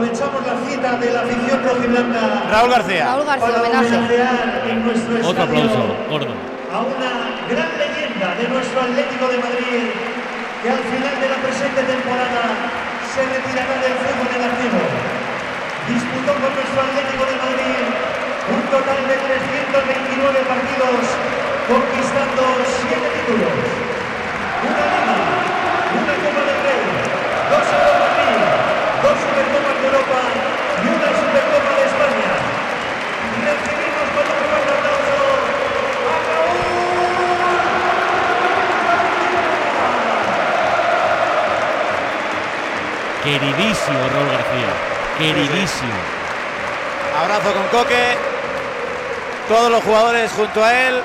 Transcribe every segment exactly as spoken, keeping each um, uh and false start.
aprovechamos la cita de la afición rojiblanca. Raúl García. Raúl García, para homenaje. homenajear en nuestro estadio Otro aplauso, gordo. a una gran leyenda de nuestro Atlético de Madrid, que al final de la presente temporada se retirará del fútbol en activo. Disputó con nuestro Atlético de Madrid un total de trescientos veintinueve partidos, conquistando siete títulos, una Liga, una Copa del Rey, dos Europa League, dos Supercopas de Europa y una Supercopa de España. Recibimos con un fuerte aplauso a Raúl. Queridísimo Raúl García, queridísimo. Abrazo con Coque, todos los jugadores junto a él.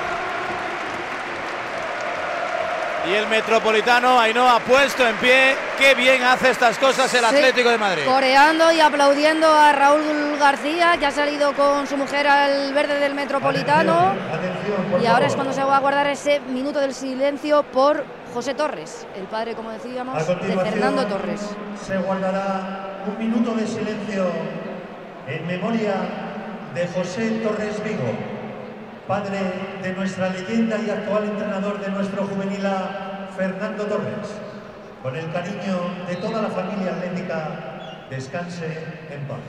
Y el Metropolitano, Ainhoa, puesto en pie. Qué bien hace estas cosas el Sí, Atlético de Madrid. Coreando y aplaudiendo a Raúl García, que ha salido con su mujer al verde del Metropolitano. Y ahora es cuando se va a guardar ese minuto del silencio por José Torres, el padre, como decíamos, de Fernando Torres. Se guardará un minuto de silencio en memoria de José Torres Vigo, padre de nuestra leyenda y actual entrenador de nuestro juvenil A, Fernando Torres. Con el cariño de toda la familia atlética, descanse en paz.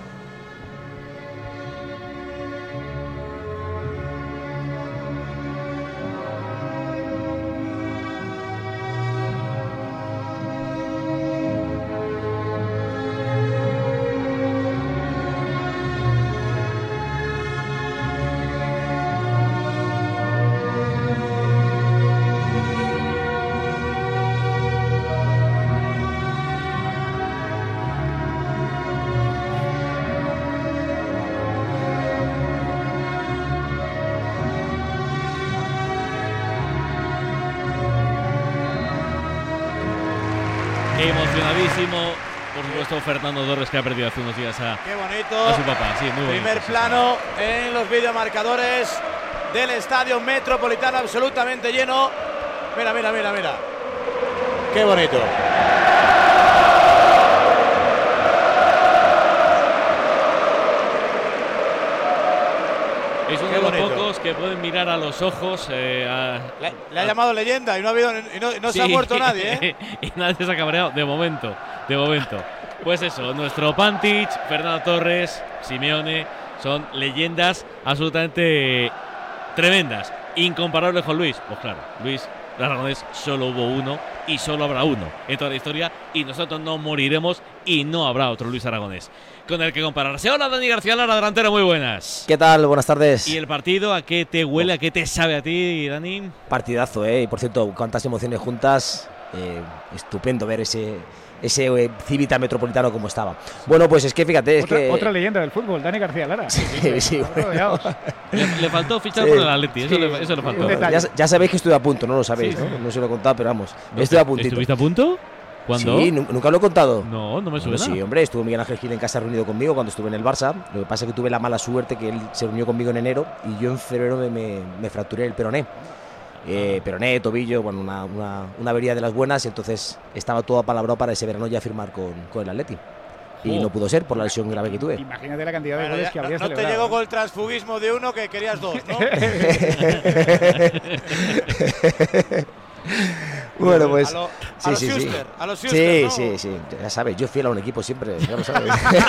Emocionadísimo, por supuesto, Fernando Torres, que ha perdido hace unos días a, Qué bonito. a su papá. Sí, muy bonito. Primer sí, plano en los videomarcadores del Estadio Metropolitano, absolutamente lleno. Mira, mira, mira, mira. Qué bonito. Es uno Qué de los bonito. pocos que pueden mirar a los ojos. Eh, a, Le, le ha llamado leyenda y no ha habido y no, y no Sí. se ha muerto nadie, ¿eh? Y nadie se ha cabreado, de momento, de momento. Pues eso, nuestro Pantic, Fernando Torres, Simeone, son leyendas absolutamente tremendas. Incomparable con Luis. Pues claro, Luis Aragonés solo hubo uno y solo habrá uno en toda la historia, y nosotros no moriremos y no habrá otro Luis Aragonés con el que compararse. Hola, Dani García Lara, delantero, muy buenas. ¿Qué tal? Buenas tardes. ¿Y el partido a qué te huele, a qué te sabe a ti, Dani? Partidazo, ¿eh? Y por cierto, cuántas emociones juntas. Eh, estupendo ver ese ese eh, Civita Metropolitano como estaba. Bueno, pues es que fíjate, es otra, que... otra leyenda del fútbol, Dani García Lara. Sí, sí, bueno. Le, le faltó fichar Sí. por el Atleti, eso, Sí, le, eso le faltó. un detalle. Ya, ya sabéis que estoy a punto, no lo sabéis, Sí, ¿no? sí. No se lo he contado, pero vamos, No, estoy a puntito. ¿Estuviste a punto? ¿Cuándo? Sí, nu- nunca lo he contado. No, no me suena. Bueno, sí, hombre, estuvo Miguel Ángel Gil en casa reunido conmigo cuando estuve en el Barça. Lo que pasa es que tuve la mala suerte que él se reunió conmigo en enero y yo en febrero me, me, me fracturé el peroné. Eh, peroné, tobillo, bueno, una, una, una avería de las buenas, y entonces estaba todo apalabrado para ese verano ya firmar con, con el Atleti. Y Oh. no pudo ser por la lesión grave que tuve. Imagínate la cantidad de Bueno, goles ya, que no, habrías no te celebrado. llegó con el transfugismo de uno que querías dos, ¿no? Bueno, pues... a lo- a sí, los sí, sí. Schuster, a los Sí, Schuster, ¿no? sí, sí, ya sabes, yo fiel a un equipo siempre, ya lo sabes.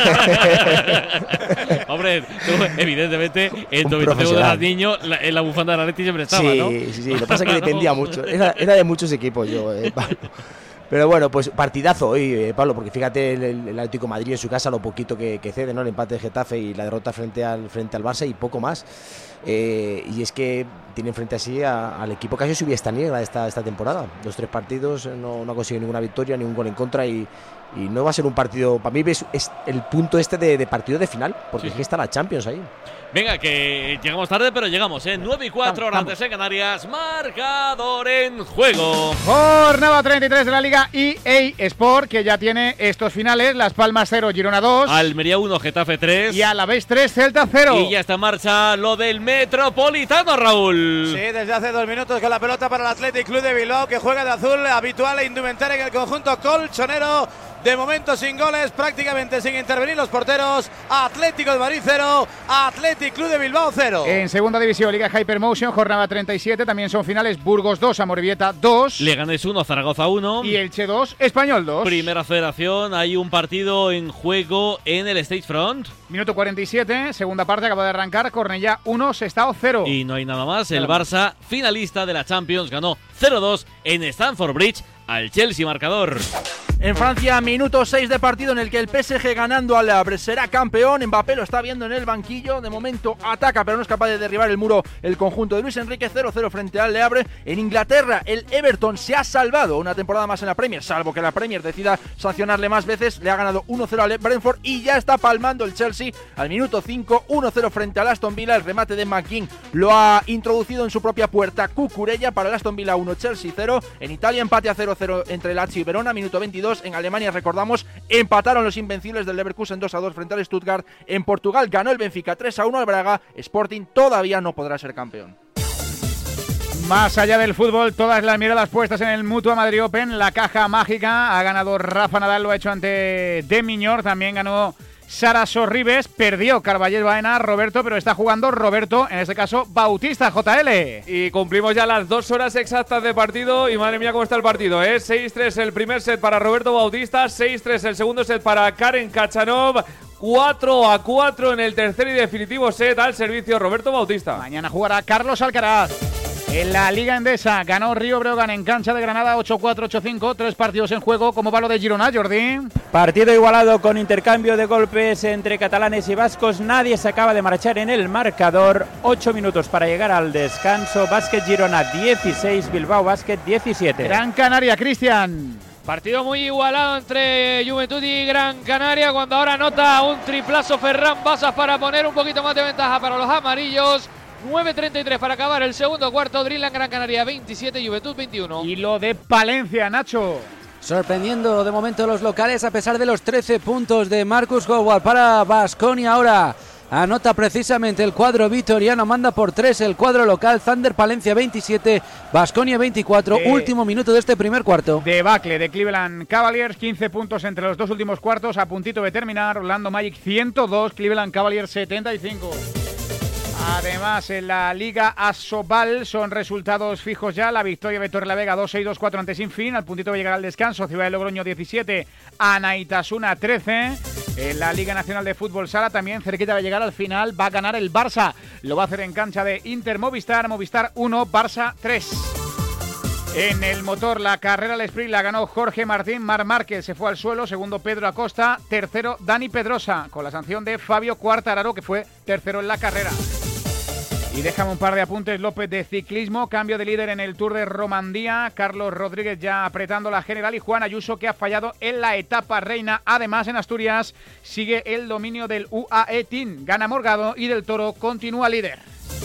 Hombre, tú, evidentemente, en Un tu habitación de profesional. las niños, la, en la bufanda de la Atleti siempre estaba, sí, ¿no? sí, sí, lo que pasa es que dependía mucho, era, era de muchos equipos yo, eh, Pablo. Pero bueno, pues partidazo hoy, eh, Pablo, porque fíjate el, el Atlético de Madrid en su casa, lo poquito que, que cede, ¿no? El empate de Getafe y la derrota frente al, frente al Barça y poco más. Eh, y es que tienen frente así a, al equipo que ha sido su esta negra esta, esta temporada. Los tres partidos no, no ha conseguido ninguna victoria, ningún gol en contra, y, y no va a ser un partido, para mí es, es el punto este de, de partido de final, porque Sí, es sí. que está la Champions ahí. Venga, que llegamos tarde, pero llegamos, ¿eh? nueve y cuatro, Vamos, horas vamos. antes en Canarias. Marcador en juego. Jornada treinta y tres de la Liga E A Sport, que ya tiene estos finales: Las Palmas cero, Girona dos. Almería uno, Getafe tres. Y Alavés tres, Celta cero. Y ya está en marcha lo del Metropolitano, Raúl. Sí, desde hace dos minutos con la pelota para el Athletic Club de Bilbao, que juega de azul, habitual e indumentaria en el conjunto colchonero De momento sin goles, prácticamente sin intervenir los porteros. Atlético de Madrid cero, Athletic Club de Bilbao cero. En segunda división, Liga Hypermotion, jornada treinta y siete. También son finales: Burgos dos, Amorebieta dos. Leganés uno, Zaragoza uno. Y Elche dos, Español dos. Primera Federación, hay un partido en juego en el State Front. Minuto cuarenta y siete, segunda parte, acaba de arrancar. Cornellá uno, Sestao cero. Y no hay nada más. El Barça, finalista de la Champions, ganó cero dos en Stamford Bridge al Chelsea marcador. En Francia, minuto seis de partido en el que el P S G ganando al Le Havre será campeón. Mbappé lo está viendo en el banquillo. De momento ataca, pero no es capaz de derribar el muro el conjunto de Luis Enrique. cero cero frente al Le Havre. En Inglaterra, el Everton se ha salvado una temporada más en la Premier, salvo que la Premier decida sancionarle más veces. Le ha ganado uno cero al Brentford y ya está palmando el Chelsea al minuto cinco. uno cero frente al Aston Villa. El remate de McKean lo ha introducido en su propia puerta Cucurella para el Aston Villa uno, Chelsea cero. En Italia, empate a cero cero entre Lazio y Verona. Minuto veintidós. En Alemania, recordamos, empataron los invencibles del Leverkusen dos a dos frente al Stuttgart. En Portugal ganó el Benfica tres a uno al Braga. Sporting todavía no podrá ser campeón. Más allá del fútbol, todas las miradas puestas en el Mutua Madrid Open. La caja mágica ha ganado Rafa Nadal, lo ha hecho ante De Miñor. También ganó Sara Sorribes, perdió Carballés Baena, Roberto, pero está jugando Roberto, en este caso Bautista, J L. Y cumplimos ya las dos horas exactas de partido y madre mía cómo está el partido, ¿eh? seis tres el primer set para Roberto Bautista, seis tres el segundo set para Karen Khachanov, cuatro a cuatro en el tercer y definitivo set al servicio Roberto Bautista. Mañana jugará Carlos Alcaraz. En la Liga Endesa ganó Río Breogán en cancha de Granada ocho cuatro, ocho cinco, tres partidos en juego. ¿Cómo va lo de Girona, Jordi? Partido igualado con intercambio de golpes entre catalanes y vascos. Nadie se acaba de marchar en el marcador. Ocho minutos para llegar al descanso. Básquet Girona dieciséis, Bilbao Básquet diecisiete. Gran Canaria, Cristian. Partido muy igualado entre Juventud y Gran Canaria, cuando ahora anota un triplazo Ferran Basas para poner un poquito más de ventaja para los amarillos. nueve treinta y tres para acabar el segundo cuarto. Dreamland Gran Canaria veintisiete, Juventud veintiuno. Y lo de Palencia, Nacho. Sorprendiendo de momento los locales a pesar de los trece puntos de Marcus Howard para Baskonia. Ahora anota precisamente el cuadro vitoriano, manda por tres el cuadro local. Thunder Palencia veintisiete, Baskonia veinticuatro, de, último minuto de este primer cuarto. Debacle de Cleveland Cavaliers, quince puntos entre los dos últimos cuartos, a puntito de terminar. Orlando Magic ciento dos, Cleveland Cavaliers setenta y cinco. Además, en la Liga Asobal son resultados fijos ya. La victoria de Torrelavega dos seis, dos cuatro ante Sinfín. Al puntito de llegar al descanso. Ciudad de Logroño diecisiete, Anaitasuna trece. En la Liga Nacional de Fútbol Sala también cerquita de llegar al final. Va a ganar el Barça. Lo va a hacer en cancha de Inter Movistar. Movistar uno, Barça tres. En el motor, la carrera al sprint la ganó Jorge Martín. Mar Márquez se fue al suelo. Segundo, Pedro Acosta. Tercero, Dani Pedrosa. Con la sanción de Fabio Quartararo, que fue tercero en la carrera. Y déjame un par de apuntes, López, de ciclismo. Cambio de líder en el Tour de Romandía. Carlos Rodríguez ya apretando la general y Juan Ayuso, que ha fallado en la etapa reina. Además, en Asturias sigue el dominio del U A E Team. Gana Morgado y Del Toro continúa líder.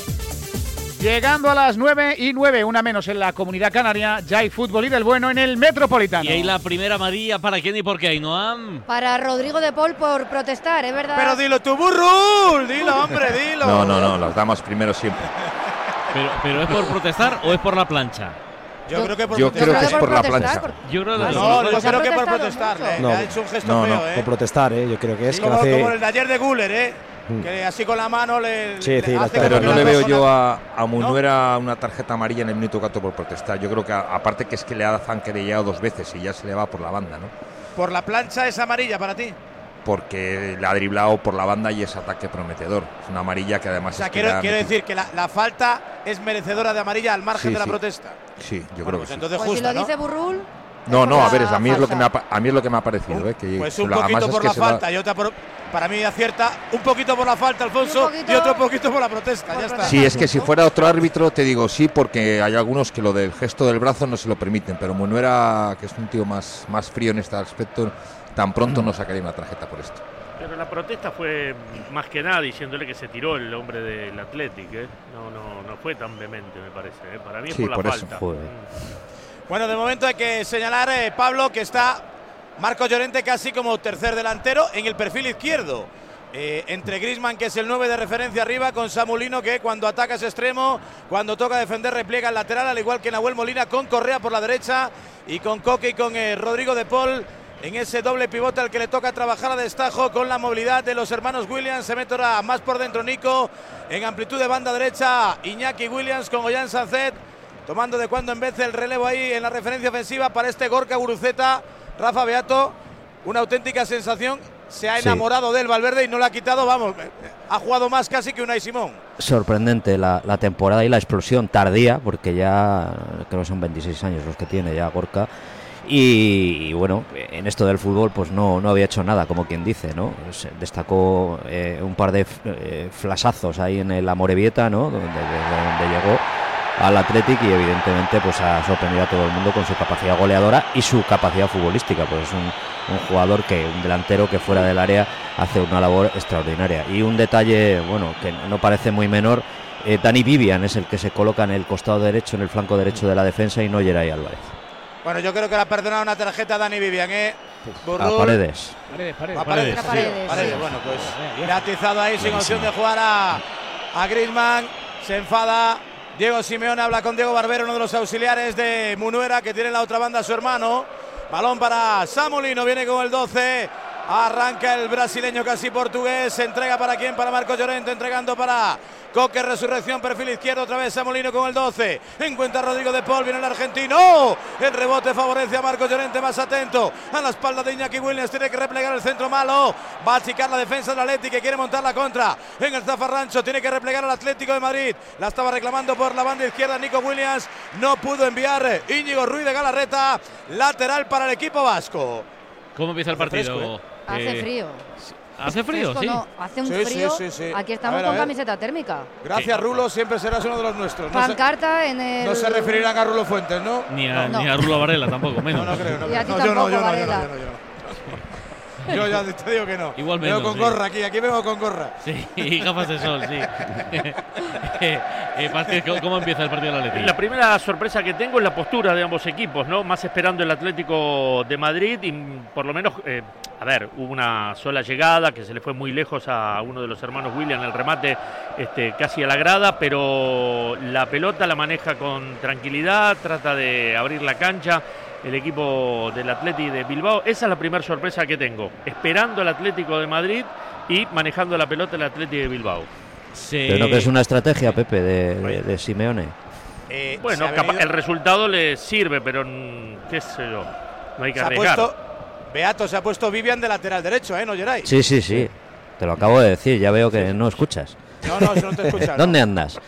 Llegando a las nueve y nueve, una menos en la Comunidad Canaria, ya hay fútbol y del bueno en el Metropolitano. Y ahí la primera amarilla, ¿para quién y por qué, Ainhoa? Para Rodrigo de Paul por protestar, ¿es verdad? Pero dilo tú, Burrul, dilo, hombre, dilo. No, no, no, las damas primero siempre. ¿Pero, pero es por protestar o es por la plancha? Yo, yo creo que, por yo creo que es por la plancha. Por... Yo creo, no, no, yo creo que por protestar. Le, no, le ha hecho un gesto no, feo, no, ¿eh? por protestar, ¿eh? Yo creo que es sí, que como, hace... como el de ayer de Guller, ¿eh? Que así con la mano le, sí, sí, le hace pero no le veo persona... yo a, a Munuera ¿no? una tarjeta amarilla en el minuto cuatro por protestar. Yo creo que a, aparte que es que le ha dado que le llegado dos veces y ya se le va por la banda, ¿no? ¿Por la plancha es amarilla para ti? Porque le ha driblado por la banda y es ataque prometedor. Es una amarilla que además... O sea, es que quiero, quiero decir que la, la falta es merecedora de amarilla al margen sí, de la sí. protesta. Sí, yo bueno, creo pues que entonces sí. Pues justa, si lo dice ¿no? Burrul... No, no, a ver, a mí, es lo que me ha, a mí es lo que me ha parecido. ¿eh? Que pues un la, poquito por es que la falta va... y otra por... Para mí acierta un poquito por la falta, Alfonso, y, poquito... y otro poquito por la protesta, por ya está. Sí, es que si fuera otro árbitro te digo sí, porque hay algunos que lo del gesto del brazo no se lo permiten, pero Munuera, que es un tío más, más frío en este aspecto, tan pronto no sacaría una tarjeta por esto. Pero la protesta fue más que nada diciéndole que se tiró el hombre del Athletic, ¿eh? No, no, no fue tan vehemente, me parece, ¿eh? Para mí es sí, por la por falta. Eso, joder. Bueno, de momento hay que señalar, eh, Pablo, que está Marcos Llorente casi como tercer delantero en el perfil izquierdo. Eh, entre Griezmann, que es el nueve de referencia arriba, con Samulino, que cuando ataca es extremo, cuando toca defender repliega el lateral, al igual que Nahuel Molina, con Correa por la derecha, y con Coque y con eh, Rodrigo de Paul en ese doble pivote al que le toca trabajar a destajo con la movilidad de los hermanos Williams. Se mete ahora más por dentro Nico, en amplitud de banda derecha Iñaki Williams con Ollán Sancet, tomando de cuando en vez el relevo ahí en la referencia ofensiva para este Gorka Guruceta. Rafa Beato, una auténtica sensación, se ha enamorado sí. del Valverde y no le ha quitado, vamos, ha jugado más casi que Unai Simón. Sorprendente la, la temporada y la explosión tardía, porque ya creo que son veintiséis años los que tiene ya Gorka. Y, y bueno, en esto del fútbol pues no, no había hecho nada, como quien dice, ¿no? Se destacó eh, un par de eh, flasazos ahí en el Amorebieta, ¿no? Donde, de, de donde llegó al Athletic, y evidentemente pues ha sorprendido a todo el mundo con su capacidad goleadora y su capacidad futbolística, pues es un, un jugador que, un delantero que fuera del área hace una labor extraordinaria. Y un detalle, bueno, que no parece muy menor, eh, Dani Vivian es el que se coloca en el costado derecho, en el flanco derecho de la defensa, y no Geray Álvarez. Bueno, yo creo que le ha perdonado una tarjeta a Dani Vivian, ¿eh? A Paredes. Paredes, Paredes. A Paredes, A sí, Paredes, Paredes. sí. Bueno, pues le ha atizado ahí sin opción de jugar a, a Griezmann. Se enfada Diego Simeone, habla con Diego Barbero, uno de los auxiliares de Munuera, que tiene en la otra banda a su hermano. Balón para Samulino, viene con el doce. Arranca el brasileño casi portugués. Se entrega para quién, para Marcos Llorente, entregando para Coque, Resurrección, perfil izquierdo, otra vez Samulino con el doce. Encuentra a Rodrigo de Paul, viene el argentino. El rebote favorece a Marcos Llorente, más atento a la espalda de Iñaki Williams. Tiene que replegar el centro malo. Va a achicar la defensa del Atlético, que quiere montar la contra en el zafarrancho. Tiene que replegar al Atlético de Madrid. La estaba reclamando por la banda izquierda Nico Williams. No pudo enviar Íñigo Ruiz de Galarreta. Lateral para el equipo vasco. ¿Cómo empieza el partido? Fresco, ¿eh? Hace Eh, frío. ¿Hace frío? Fresco, Sí. no, hace un Sí, sí, frío. sí, sí. Aquí A estamos ver, a con ver. camiseta térmica. Gracias, Rulo, siempre serás uno de los nuestros. No se, Pancarta en el. no se referirán a Rulo Fuentes, ¿no? Ni a, No. ni a Rulo Varela tampoco, menos. No, no creo, no Y a creo. ti No, yo no, tampoco, yo no, yo no, Varela. yo no, yo no. Yo ya te digo que no. Igual Vengo menos, con sí. gorra aquí, aquí vengo con gorra. Sí, y gafas de sol, sí. eh, eh, Vázquez, ¿cómo- ¿cómo empieza el partido del Atlético? La primera sorpresa que tengo es la postura de ambos equipos, ¿no? Más esperando el Atlético de Madrid y mm, por lo menos, eh, a ver, hubo una sola llegada que se le fue muy lejos a uno de los hermanos William, el remate este, casi a la grada, pero la pelota la maneja con tranquilidad, trata de abrir la cancha el equipo del Athletic de Bilbao. Esa es la primera sorpresa que tengo, esperando al Atlético de Madrid y manejando la pelota el Athletic de Bilbao. Sí. Pero no que es una estrategia, Pepe, de, de, de Simeone. Eh, Bueno, se ha capa- venido- el resultado le sirve, pero mm, qué sé yo, no hay que se ha arriesgar. puesto, Beato, se ha puesto Vivian de lateral derecho, ¿eh? No Geray. Sí, sí, sí. Te lo acabo de decir, ya veo que no escuchas. No, no, eso no te escucha. ¿Dónde no. andas?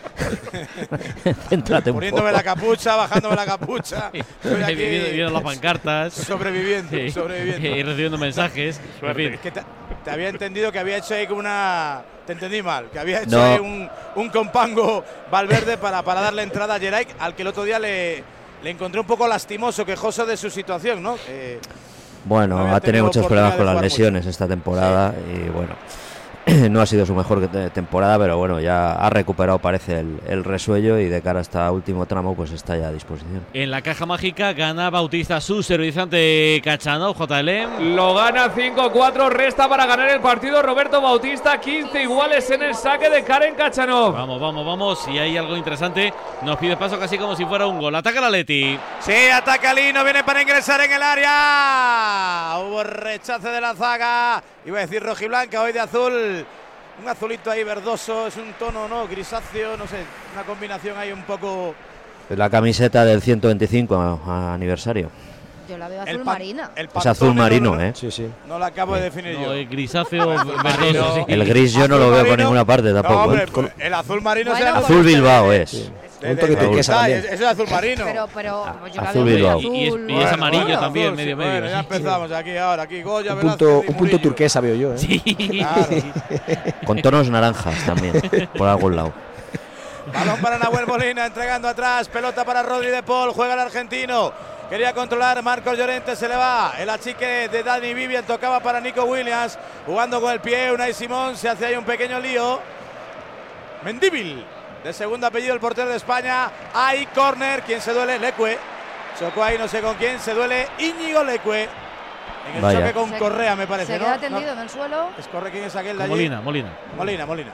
Céntrate un Poniéndome poco. la capucha, bajándome la capucha. Estoy aquí viendo, viendo las pancartas. sobreviviendo, Sí. sobreviviendo. Y recibiendo mensajes. En fin. Es que te, te había entendido que había hecho ahí como una. Te entendí mal, que había hecho No. ahí un, un compango Valverde para, para darle entrada a Geray, al que el otro día le, le encontré un poco lastimoso, quejoso de su situación, ¿no? Eh, Bueno, no había ha tenido tenido muchos problemas oportunidad con de las jugar lesiones esta temporada y bueno, no ha sido su mejor te- temporada, pero bueno, ya ha recuperado parece el, el resuello y de cara a este último tramo pues está ya a disposición. En la caja mágica gana Bautista su servicio ante Cachanov, J L M. Lo gana cinco cuatro, resta para ganar el partido Roberto Bautista, quince iguales en el saque de Karen Kachanov. Vamos, vamos, vamos. Y hay algo interesante. Nos pide paso casi como si fuera un gol. Ataca el Atleti. Sí, ataca Lino, viene para ingresar en el área. Hubo rechace de la zaga. Iba a decir rojiblanca, hoy de azul. Un azulito ahí verdoso, es un tono, ¿no? Grisáceo, no sé, una combinación ahí un poco. La camiseta del ciento veinticinco a- aniversario. Yo la veo El azul pan- marina. el Es azul pantone, marino, no, no, ¿eh? Sí, sí. No la acabo de definir No, yo. el grisáceo Azul verdoso. marino. Sí. El gris yo no Azul lo veo por marino. ninguna parte tampoco. No, hombre, ¿eh? Con- el azul marino Bueno, es el Azul Bilbao es. Sí. de- Un toque de- de- turquesa Ah, también. es- Eso es azul marino. Pero, pero yo la Azul veo Bilbao. muy Y es- azul. y es amarillo Bueno, también, azul, medio, sí, medio. Bueno, ya empezamos aquí ahora, aquí Goya, Un Velázquez punto, y un punto Murillo. turquesa veo yo, ¿eh? Sí. Claro. Con tonos naranjas también, por algún lado. Balón para Nahuel Molina, entregando atrás, pelota para Rodri de Paul, juega el argentino. Quería controlar Marcos Llorente, se le va. El achique de Dani Vivian tocaba para Nico Williams, jugando con el pie. Unai Simón, se hace ahí un pequeño lío. Mendíbil, de segundo apellido el portero de España. Hay córner, ¿quién se duele? Lecue. Chocó ahí no sé con quién, se duele Íñigo Lecue. En el Vaya. choque con Se- Correa, me parece, Se ¿no? queda No, tendido en el suelo. es corre, ¿quién es aquel de allí? Molina, Molina. Molina, Molina.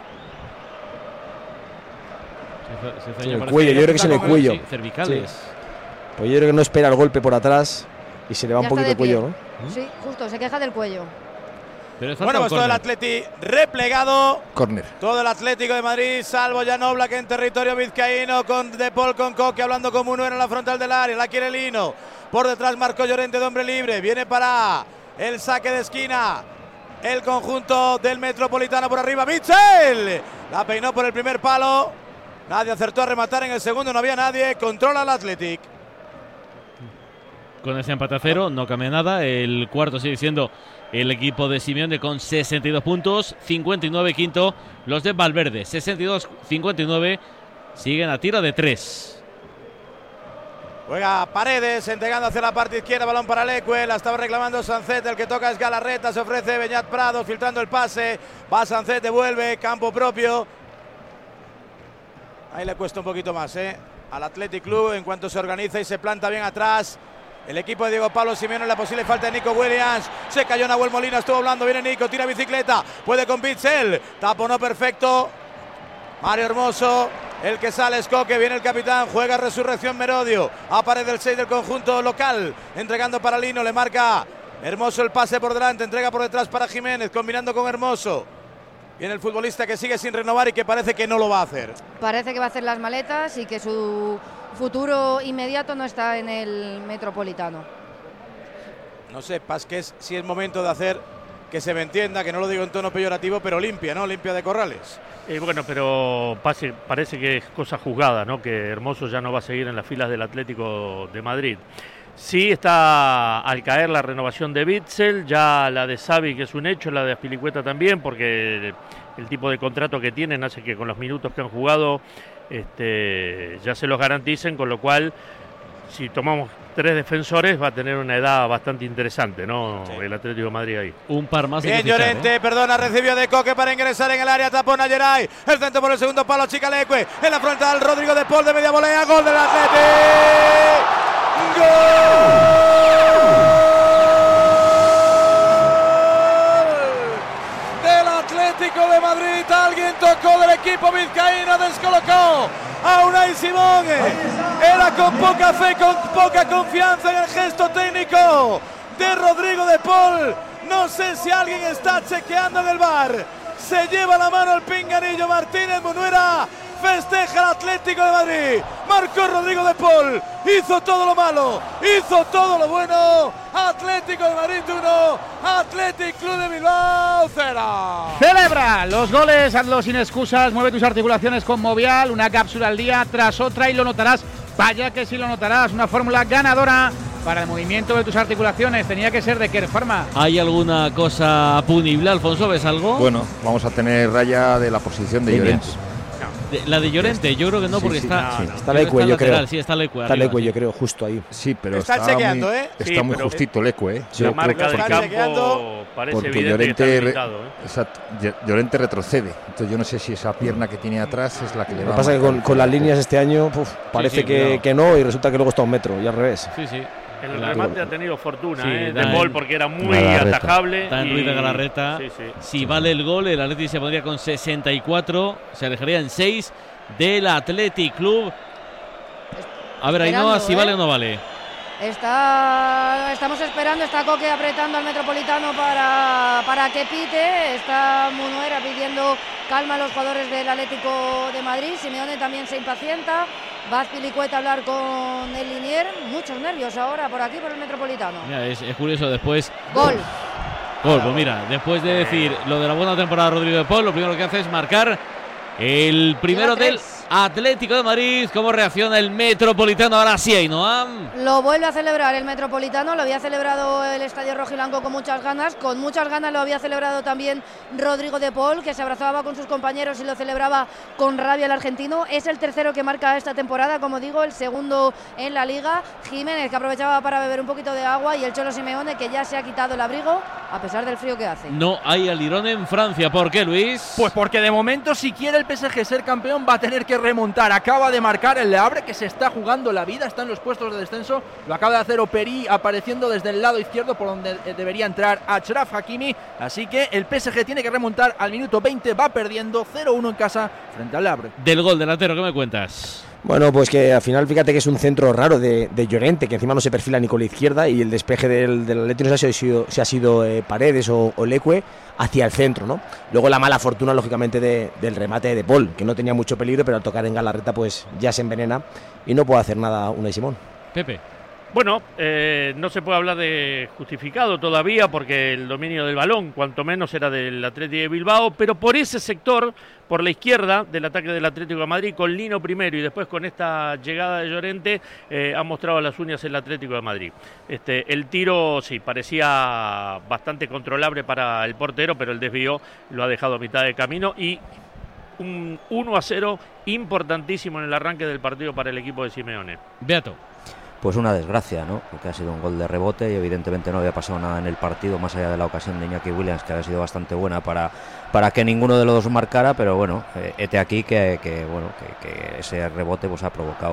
Se- se- se- Sí, en el parece cuello, que yo creo que es en el está con- cuello. sí, cervicales. Pues yo creo que no espera el golpe por atrás. Y se le va Ya un poquito está el cuello, de ¿no? pie. Sí, justo, se queja del cuello. Pero bueno, pues todo el Atleti replegado. Córner. Todo el Atlético de Madrid, salvo Jan Oblak en territorio vizcaíno, con De Paul, con Coque, hablando con Munuera en la frontal del área. La quiere Lino. Por detrás Marco Llorente de hombre libre. Viene para el saque de esquina. El conjunto del Metropolitano por arriba. Mitchell. La peinó por el primer palo. Nadie acertó a rematar en el segundo. No había nadie. Controla el Athletic. Con ese empate a cero no cambia nada. El cuarto sigue siendo el equipo de Simeone con sesenta y dos puntos, cincuenta y nueve quinto. Los de Valverde, sesenta y dos cincuenta y nueve. Siguen a tiro de tres. Juega Paredes, entregando hacia la parte izquierda, balón para Leque, la estaba reclamando Sancet, el que toca es Galarreta, se ofrece Beñat Prados, filtrando el pase, va Sancet, devuelve, campo propio. Ahí le cuesta un poquito más, ¿eh? Al Athletic Club, en cuanto se organiza y se planta bien atrás. El equipo de Diego Pablo Simeone, la posible falta de Nico Williams. Se cayó Nahuel Molina, estuvo hablando, viene Nico, tira bicicleta, puede con Pitzel, taponó perfecto. Mario Hermoso, el que sale es Coque, viene el capitán, juega Resurrección Merodio. Aparece el seis del conjunto local, entregando para Lino, le marca Hermoso el pase por delante, entrega por detrás para Jiménez, combinando con Hermoso. Viene el futbolista que sigue sin renovar y que parece que no lo va a hacer. Parece que va a hacer las maletas y que su futuro inmediato no está en el Metropolitano. No sé, Pasqués, si es momento de hacer, que se me entienda, que no lo digo en tono peyorativo, pero limpia, ¿no? Limpia de Corrales. Eh, bueno, pero pase, parece que es cosa juzgada, ¿no? Que Hermoso ya no va a seguir en las filas del Atlético de Madrid. Sí está al caer la renovación de Witsel, ya la de Xavi, que es un hecho, la de Azpilicueta también, porque el tipo de contrato que tienen hace que con los minutos que han jugado este, ya se los garanticen, con lo cual, si tomamos tres defensores, va a tener una edad bastante interesante, ¿no? Sí. El Atlético de Madrid ahí. Un par más. Bien, Llorente, ¿eh? Perdona, recibió de Coque para ingresar en el área, tapón a Geray, el centro por el segundo palo, Chica Leque, en la frontal, Rodrigo de Paul de media volea, gol del Atlético. ¡Gol del Atlético de Madrid! Alguien tocó del equipo vizcaíno, descolocó a Unai Simón. Era con poca fe, con poca confianza en el gesto técnico de Rodrigo de Paul. No sé si alguien está chequeando en el V A R. Se lleva la mano el pinganillo Martínez Munuera. Festeja el Atlético de Madrid. Marcó Rodrigo de Paul. Hizo todo lo malo. Hizo todo lo bueno. Atlético de Madrid uno. Athletic Club de Bilbao cero. Celebra los goles, hazlo sin excusas. Mueve tus articulaciones con Movial. Una cápsula al día tras otra y lo notarás. Vaya que sí lo notarás. Una fórmula ganadora para el movimiento de tus articulaciones. Tenía que ser de Care Pharma. ¿Hay alguna cosa punible, Alfonso? ¿Ves algo? Bueno, vamos a tener raya de la posición de Llorente. De, la de Llorente, yo creo que no, sí, porque sí, está. Sí, no, está Leque, yo creo. Sí, está Leque. Está Leque, yo creo, justo ahí. Sí, pero está, está chequeando, muy, ¿eh? Está sí, muy justito Leque, ¿eh? La marca del campo chequeando, parece porque evidente Llorente, que está limitado, ¿eh? Exacto, Llorente retrocede. Entonces yo no sé si esa pierna que tiene atrás es la que le va. Lo que pasa es que con, con las líneas este año uf, parece sí, que, que no y resulta que luego está a un metro y al revés. Sí, sí. En el remate ha tenido fortuna, sí, ¿eh? da De Paul, en, porque era muy Galarreta. atajable. Está en y... Ruiz de Galarreta. Sí, sí. Si vale el gol, el Atleti se pondría con sesenta y cuatro. Se alejaría en seis del Athletic Club. A ver, Ainhoa, si ¿eh? vale o no vale. Está, estamos esperando, está Coque apretando al Metropolitano para, para que pite. Está Munuera pidiendo calma a los jugadores del Atlético de Madrid. Simeone también se impacienta. Va Azpilicueta a hablar con el Linier. Muchos nervios ahora por aquí, por el Metropolitano. Mira, es, es curioso, después. Gol. Gol, pues mira, después de decir lo de la buena temporada de Rodrigo de Paul, lo primero que hace es marcar el primero del Atlético de Madrid. ¿Cómo reacciona el Metropolitano? Ahora sí, Ainhoa. Lo vuelve a celebrar el Metropolitano. Lo había celebrado el Estadio Rojiblanco con muchas ganas. Con muchas ganas lo había celebrado también Rodrigo de Paul, que se abrazaba con sus compañeros y lo celebraba con rabia el argentino. Es el tercero que marca esta temporada, como digo, el segundo en la Liga. Jiménez, que aprovechaba para beber un poquito de agua, y el Cholo Simeone, que ya se ha quitado el abrigo a pesar del frío que hace. No hay alirón en Francia. ¿Por qué, Luis? Pues porque de momento, si quiere el P S G ser campeón, va a tener que remontar. Acaba de marcar el Le Havre, que se está jugando la vida, está en los puestos de descenso. Lo acaba de hacer Operi, apareciendo desde el lado izquierdo, por donde debería entrar Achraf Hakimi. Así que el P S G tiene que remontar al minuto veinte, va perdiendo cero uno en casa frente al Le Havre. Del gol delantero, ¿qué me cuentas? Bueno, pues que al final fíjate que es un centro raro de, de Llorente, que encima no se perfila ni con la izquierda, y el despeje del, del Atlético no se ha sido, se ha sido eh, Paredes o, o Leque hacia el centro, ¿no? Luego la mala fortuna, lógicamente, de, del remate de Paul, que no tenía mucho peligro, pero al tocar en Galarreta pues ya se envenena y no puede hacer nada Unai Simón. Pepe. Bueno, eh, no se puede hablar de justificado todavía porque el dominio del balón, cuanto menos, era del Atlético de Bilbao, pero por ese sector, por la izquierda del ataque del Atlético de Madrid, con Lino primero y después con esta llegada de Llorente, eh, ha mostrado las uñas el Atlético de Madrid. Este, el tiro, sí, parecía bastante controlable para el portero, pero el desvío lo ha dejado a mitad de camino y un uno a cero importantísimo en el arranque del partido para el equipo de Simeone. Beato. Pues una desgracia, ¿no? Porque ha sido un gol de rebote y evidentemente no había pasado nada en el partido, más allá de la ocasión de Iñaki Williams, que había sido bastante buena para, para que ninguno de los dos marcara, pero bueno, eh, hete aquí que, que bueno que, que ese rebote pues ha provocado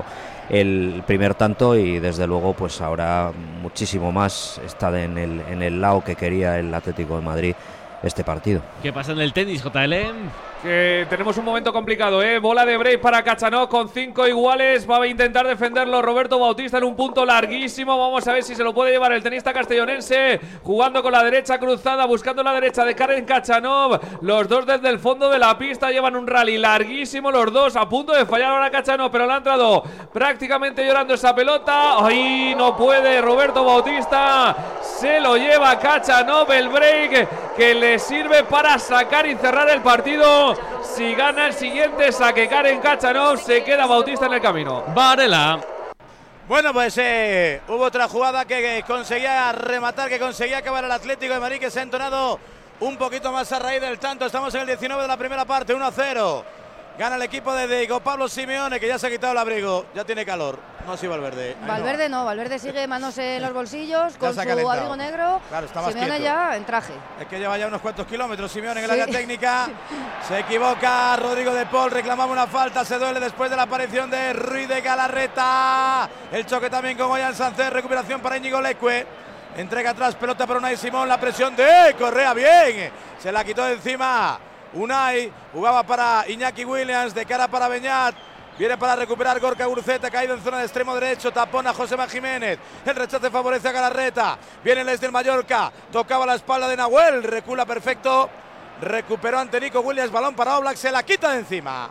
el primer tanto y desde luego pues ahora muchísimo más está en el, en el lado que quería el Atlético de Madrid este partido. ¿Qué pasa en el tenis, J L? Que tenemos un momento complicado, ¿eh? Bola de break para Kachanov con cinco iguales. Va a intentar defenderlo Roberto Bautista en un punto larguísimo. Vamos a ver si se lo puede llevar el tenista castellonense. Jugando con la derecha cruzada, buscando la derecha de Karen Kachanov. Los dos desde el fondo de la pista llevan un rally larguísimo. Los dos a punto de fallar ahora Kachanov, pero le ha entrado prácticamente llorando esa pelota. ¡Ay! No puede Roberto Bautista. Se lo lleva Kachanov el break que le sirve para sacar y cerrar el partido. Si gana el siguiente saque Karen Kachanov, se queda Bautista en el camino. Varela. Bueno, pues eh, hubo otra jugada que, que conseguía rematar, que conseguía acabar el Atlético de Madrid, que se ha entonado un poquito más a raíz del tanto. Estamos en el diecinueve de la primera parte, uno a cero. Gana el equipo de Diego Pablo Simeone, que ya se ha quitado el abrigo, ya tiene calor. No así Valverde. Ahí Valverde no. no, Valverde sigue manos en los bolsillos, con su calentado. abrigo negro. Claro, está más Simeone quieto. ya en traje. Es que lleva ya unos cuantos kilómetros Simeone en el Sí. área técnica. Se equivoca Rodrigo de Paul, reclamaba una falta, se duele después de la aparición de Ruiz de Galarreta. El choque también con Ollán Sánchez, recuperación para Íñigo Leque. Entrega atrás, pelota para Unai Simón, la presión de Correa, bien. Se la quitó de encima Unai, jugaba para Iñaki Williams, de cara para Beñat. Viene para recuperar Gorka Guruceta, caído en zona de extremo derecho, tapona Josema Jiménez. El rechace favorece a Galarreta. Viene el del Mallorca, tocaba la espalda de Nahuel, recula perfecto. Recuperó ante Nico Williams, balón para Oblak, se la quita de encima.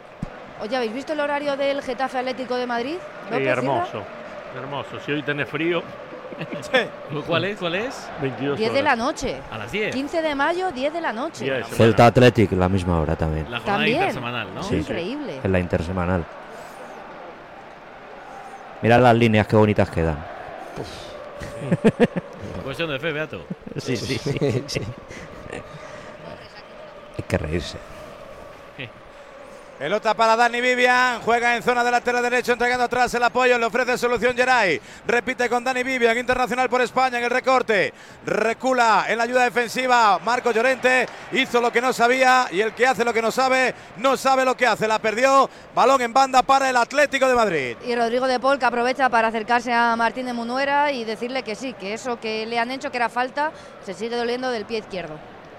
Oye, ¿habéis visto el horario del Getafe Atlético de Madrid? Sí, López, hermoso, Silva. hermoso. Si hoy tenés frío. ¿Cuál es? ¿Cuál es? veintidós diez de horas. la noche. A las diez. quince de mayo, diez de la noche. Día de semana. Celta Athletic, la misma hora también. La jornada También. intersemanal, ¿no? Sí. Increíble. En la intersemanal. Mirad las líneas, qué bonitas quedan. Cuestión de fe, Beato. Sí, sí, sí. sí. Hay que reírse. Pelota para Dani Vivian, juega en zona de lateral derecho, entregando atrás el apoyo, le ofrece solución Geray, repite con Dani Vivian, internacional por España en el recorte, recula en la ayuda defensiva, Marco Llorente hizo lo que no sabía y el que hace lo que no sabe, no sabe lo que hace, la perdió, balón en banda para el Atlético de Madrid. Y Rodrigo de Paul, que aprovecha para acercarse a Martín de Munuera y decirle que sí, que eso que le han hecho, que era falta, se sigue doliendo del pie izquierdo.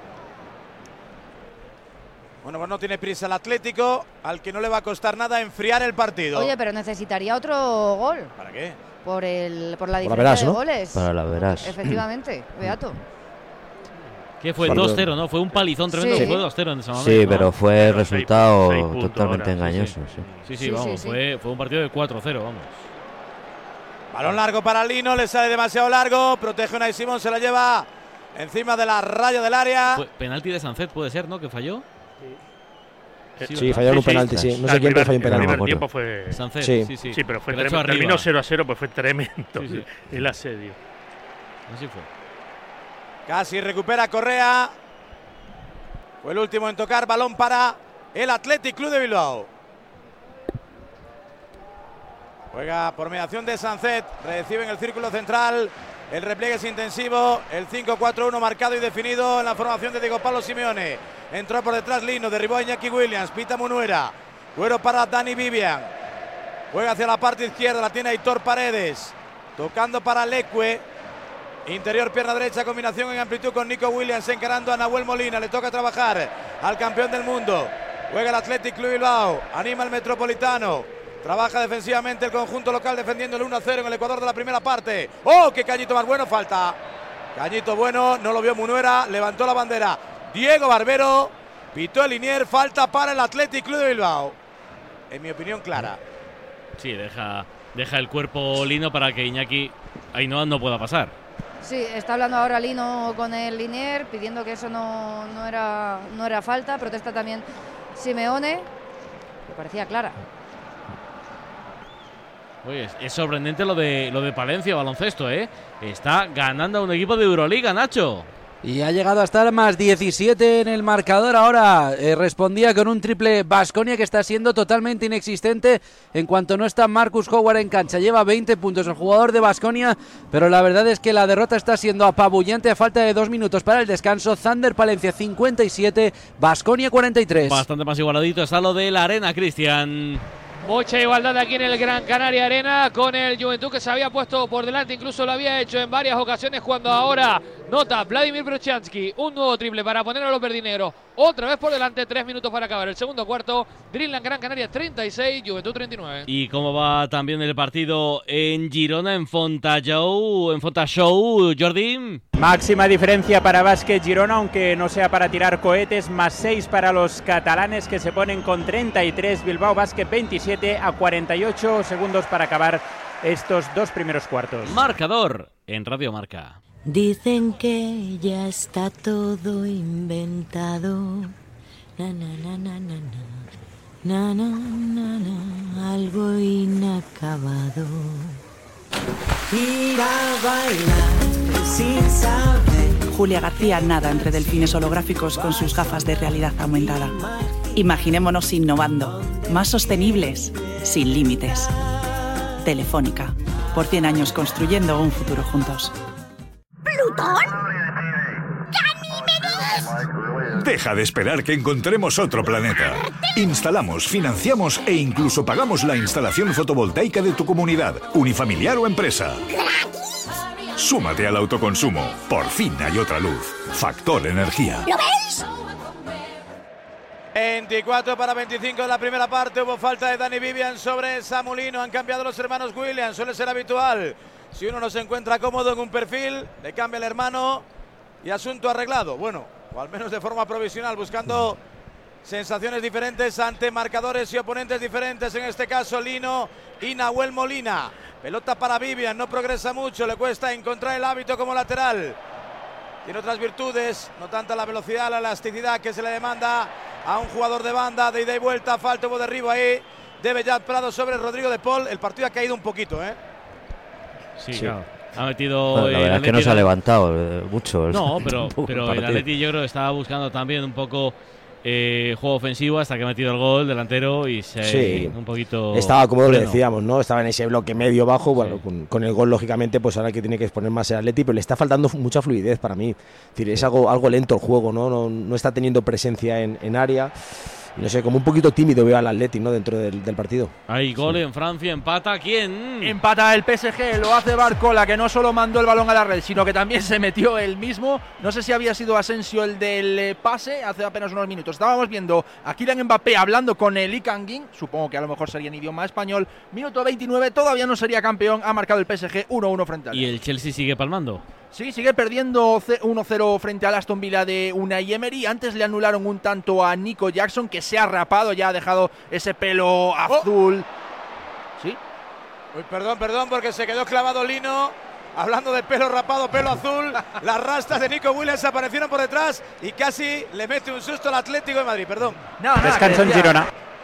Bueno, pues no tiene prisa el Atlético, al que no le va a costar nada enfriar el partido. Oye, pero necesitaría otro gol. ¿Para qué? Por, el, por la Por la diferencia verás, de ¿no? goles. Para la verás. Efectivamente, Beato. ¿Qué fue? Perdón. dos cero, ¿no? Fue un palizón tremendo, Sí. fue dos cero en ese momento. Sí, ¿no? pero fue Pero resultado seis- seis puntos totalmente ahora, sí, engañoso. Sí, sí. sí, Sí, vamos, sí, sí. Fue, fue un partido de cuatro cero, vamos. Balón largo para Lino, le sale demasiado largo, protege Unai Simón, se la lleva encima de la raya del área. Fue penalti de Sancet, puede ser, ¿no? Que falló. Sí, ¿verdad? fallaron un Sí, sí. penalti, sí. No Ah, sé el quién, pero primer- falló un El penalti. primer me tiempo acuerdo. fue. Sancet, Sí. sí, sí. Sí, pero fue Pero hecho tremendo. arriba. Terminó cero a cero, pues fue tremendo Sí, sí. el asedio. Así fue. Casi recupera Correa. Fue el último en tocar, balón para el Athletic Club de Bilbao. Juega por mediación de Sancet, recibe en el círculo central. El repliegue es intensivo, el cinco cuatro uno marcado y definido en la formación de Diego Pablo Simeone. Entró por detrás Lino, derribó a Iñaki Williams, pita Munuera. Cuero para Dani Vivian. Juega hacia la parte izquierda, la tiene Aitor Paredes. Tocando para Leque. Interior, pierna derecha, combinación en amplitud con Nico Williams encarando a Nahuel Molina. Le toca trabajar al campeón del mundo. Juega el Athletic Club Bilbao, anima al Metropolitano. Trabaja defensivamente el conjunto local defendiendo el uno a cero en el Ecuador de la primera parte. ¡Oh, qué cañito más bueno! Falta. Cañito bueno, no lo vio Munuera, levantó la bandera Diego Barbero, pitó el linier, falta para el Athletic Club de Bilbao. En mi opinión, clara. Sí, deja, deja el cuerpo Lino para que Iñaki Ainhoa no pueda pasar. Sí, está hablando ahora Lino con el linier, pidiendo que eso no, no, era, no era falta. Protesta también Simeone, que parecía clara. Oye, es sorprendente lo de lo de Palencia, baloncesto, ¿eh? Está ganando a un equipo de Euroliga, Nacho. Y ha llegado a estar más diecisiete en el marcador ahora. Eh, respondía con un triple Baskonia que está siendo totalmente inexistente en cuanto no está Marcus Howard en cancha. Lleva veinte puntos el jugador de Baskonia, pero la verdad es que la derrota está siendo apabullante a falta de dos minutos para el descanso. Thunder Palencia cincuenta y siete, Baskonia cuarenta y tres. Bastante más igualadito está lo de la Arena, Cristian. Mucha igualdad aquí en el Gran Canaria Arena con el Juventud, que se había puesto por delante, incluso lo había hecho en varias ocasiones, cuando ahora nota Vladimir Bruchansky un nuevo triple para poner a los verdinegros otra vez por delante. Tres minutos para acabar el segundo cuarto. Dreamland Gran Canaria treinta y seis, Juventud treinta y nueve. ¿Y cómo va también el partido en Girona, en Fontajau, en Fontajau, Jordi? Máxima diferencia para Básquet Girona, aunque no sea para tirar cohetes, más seis para los catalanes, que se ponen con treinta y tres, Bilbao Basket veintisiete a cuarenta y ocho segundos para acabar estos dos primeros cuartos. Marcador en Radio Marca. Dicen que ya está todo inventado. Na, na, na, na, na, na. Na, na, na, na. Algo inacabado. Ir a bailar sin saber. Julia García nada entre delfines holográficos con sus gafas de realidad aumentada. Imaginémonos innovando, más sostenibles, sin límites. Telefónica, por cien años construyendo un futuro juntos. ¿Plutón? ¡Ganímedes! Deja de esperar que encontremos otro planeta. Instalamos, financiamos e incluso pagamos la instalación fotovoltaica de tu comunidad, unifamiliar o empresa. Súmate al autoconsumo. Por fin hay otra luz. Factor Energía. ¿Lo veis? veinticuatro para veinticinco de la primera parte. Hubo falta de Dani Vivian sobre Samulino. Han cambiado los hermanos Williams. Suele ser habitual. Si uno no se encuentra cómodo en un perfil, le cambia el hermano y asunto arreglado. Bueno, o al menos de forma provisional, buscando sensaciones diferentes ante marcadores y oponentes diferentes. En este caso, Lino y Nahuel Molina. Pelota para Vivian, no progresa mucho, le cuesta encontrar el hábito como lateral. Tiene otras virtudes, no tanta la velocidad, la elasticidad que se le demanda a un jugador de banda, de ida y vuelta. Falta, hubo derribo ahí de Bellat Prado sobre Rodrigo de Paul. El partido ha caído un poquito, ¿eh? Sí, sí, claro. Ha metido. Bueno, la verdad es que no se ha levantado eh, mucho. No, pero, pero el Atleti yo creo que estaba buscando también un poco eh, juego ofensivo hasta que ha metido el gol delantero y se sí. un poquito. Estaba como pleno. le decíamos, ¿no? Estaba en ese bloque medio bajo, bueno, sí. con, con el gol lógicamente, pues ahora que tiene que exponer más el Atleti, pero le está faltando mucha fluidez para mí. Es decir, es algo, algo lento el juego, ¿no? No, no está teniendo presencia en, en área. No sé, como un poquito tímido veo al Atleti, ¿no? Dentro del, del partido. Hay gol sí. en Francia, empata. ¿Quién? Empata el P S G, lo hace Barcola, que no solo mandó el balón a la red, sino que también se metió él mismo. No sé si había sido Asensio el del pase hace apenas unos minutos. Estábamos viendo a Kylian Mbappé hablando con el Lee Kang-in, supongo que a lo mejor sería en idioma español. Minuto veintinueve, todavía no sería campeón, ha marcado el P S G uno uno frente al ¿Y el Chelsea sigue palmando? Sí, sigue perdiendo uno cero frente al Aston Villa de Unai Emery. Antes le anularon un tanto a Nico Jackson, que se ha rapado, ya ha dejado ese pelo azul. Oh. ¿Sí? Uy, perdón, perdón, porque se quedó clavado Lino. Hablando de pelo rapado, pelo azul. Las rastas de Nico Williams aparecieron por detrás y casi le mete un susto al Atlético de Madrid. Perdón. No, no, Descanso en Girona.